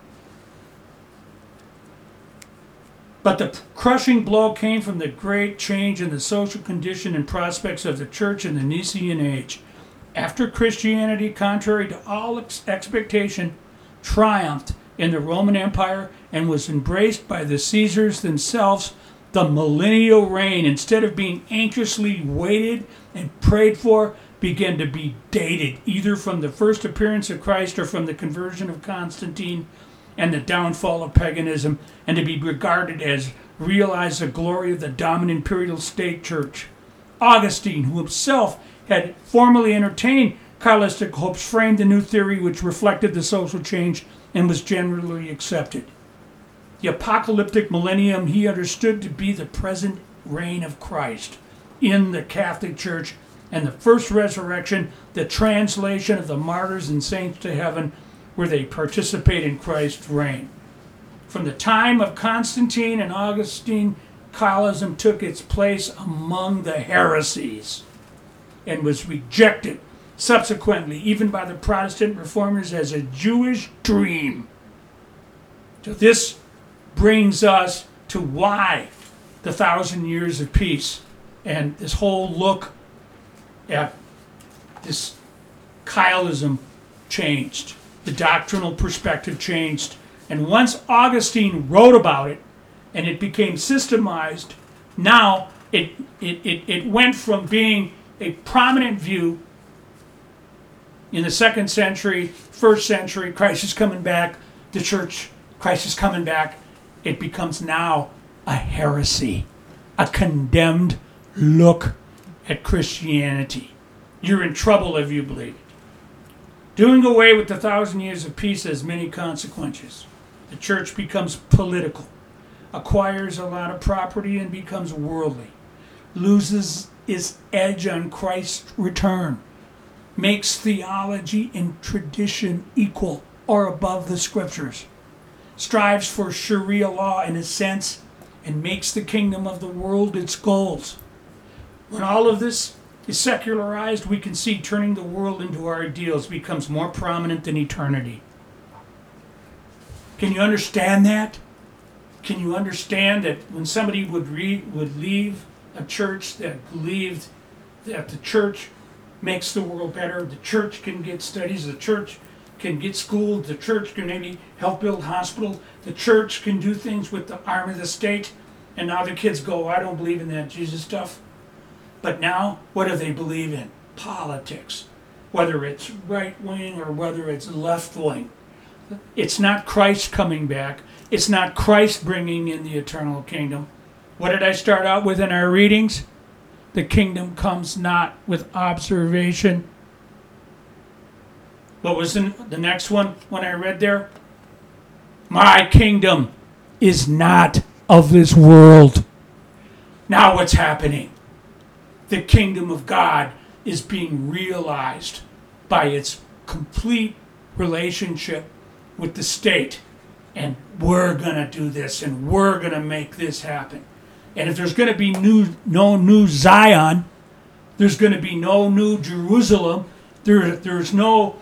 Speaker 1: But the crushing blow came from the great change in the social condition and prospects of the church in the Nicene age. After Christianity, contrary to all expectation, triumphed in the Roman Empire and was embraced by the Caesars themselves, the millennial reign, instead of being anxiously waited and prayed for, began to be dated, either from the first appearance of Christ or from the conversion of Constantine and the downfall of paganism, and to be regarded as realize the glory of the dominant imperial state church. Augustine, who himself had formally entertained Kabbalistic hopes, framed a new theory which reflected the social change and was generally accepted. The apocalyptic millennium he understood to be the present reign of Christ in the Catholic Church and the first resurrection, the translation of the martyrs and saints to heaven, where they participate in Christ's reign. From the time of Constantine and Augustine, Kabbalism took its place among the heresies and was rejected subsequently even by the Protestant reformers as a Jewish dream. So this brings us to why the 1,000 years of peace and this whole look at this Kabbalism changed. The doctrinal perspective changed. And once Augustine wrote about it and it became systemized, now it went from being a prominent view in the 2nd century, 1st century, Christ is coming back, the church, Christ is coming back. It becomes now a heresy, a condemned look at Christianity. You're in trouble if you believe it. Doing away with the 1,000 years of peace has many consequences. The church becomes political, acquires a lot of property and becomes worldly, loses its edge on Christ's return, makes theology and tradition equal or above the scriptures, strives for Sharia law in a sense, and makes the kingdom of the world its goals. When all of this is secularized, we can see turning the world into our ideals becomes more prominent than eternity. Can you understand that? Can you understand that when somebody would leave a church that believed that the church makes the world better, the church can get studies, the church can get schools, the church can maybe help build hospitals, the church can do things with the arm of the state, and now the kids go, I don't believe in that Jesus stuff. But now, what do they believe in? Politics. Whether it's right wing or whether it's left wing. It's not Christ coming back. It's not Christ bringing in the eternal kingdom. What did I start out with in our readings? The kingdom comes not with observation. What was the next one when I read there? My kingdom is not of this world. Now what's happening? The kingdom of God is being realized by its complete relationship with the state. And we're going to do this, and we're going to make this happen. And if there's going to be no new Zion, there's going to be no new Jerusalem, there's no,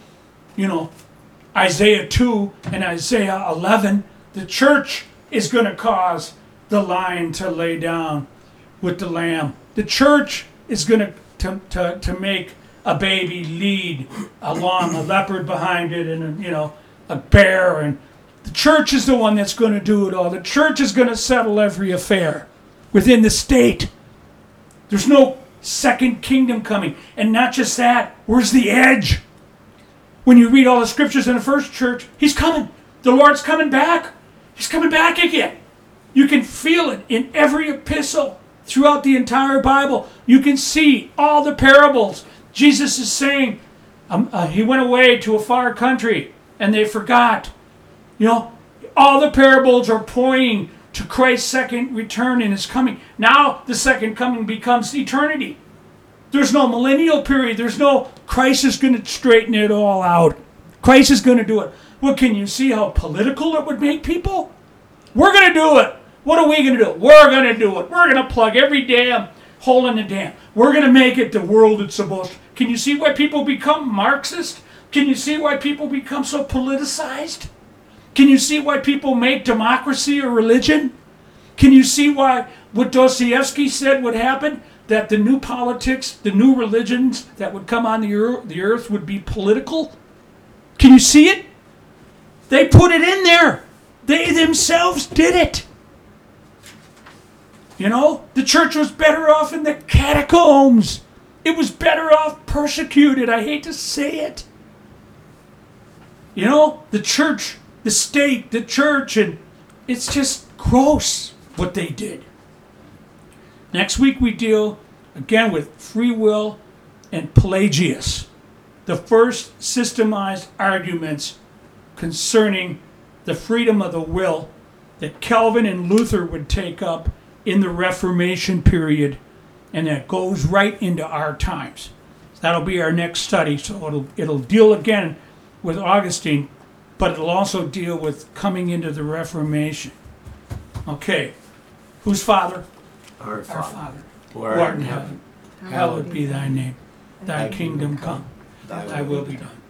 Speaker 1: Isaiah 2 and Isaiah 11, the church is going to cause the lion to lay down with the lamb. The church is going to make a baby lead along, a leopard behind it, and a bear, and the church is the one that's going to do it all. The church is going to settle every affair within the state. There's no second kingdom coming. And not just that, where's the edge? When you read all the scriptures in the first church, he's coming. The Lord's coming back. He's coming back again. You can feel it in every epistle throughout the entire Bible. You can see all the parables. Jesus is saying, he went away to a far country and they forgot. All the parables are pointing to Christ's second return and his coming. Now the second coming becomes eternity. There's no millennial period. There's no Christ is going to straighten it all out. Christ is going to do it. Well, can you see how political it would make people? We're going to do it. What are we going to do? We're going to do it. We're going to plug every damn hole in the dam. We're going to make it the world it's supposed to. Can you see why people become Marxist? Can you see why people become so politicized? Can you see why people make democracy a religion? Can you see why what Dostoevsky said would happen? That the new politics, the new religions that would come on the earth would be political? Can you see it? They put it in there. They themselves did it. The church was better off in the catacombs. It was better off persecuted. I hate to say it. The church, the state, the church, and it's just gross what they did. Next week we deal again with free will and Pelagius, the first systemized arguments concerning the freedom of the will that Calvin and Luther would take up in the Reformation period, and that goes right into our times. That'll be our next study, so it'll deal again with Augustine, but it'll also deal with coming into the Reformation. Okay, who's Father?
Speaker 2: Our
Speaker 1: Father,
Speaker 2: who
Speaker 1: art in heaven, hallowed be thy name. Thy kingdom come,
Speaker 2: thy
Speaker 1: thy will be done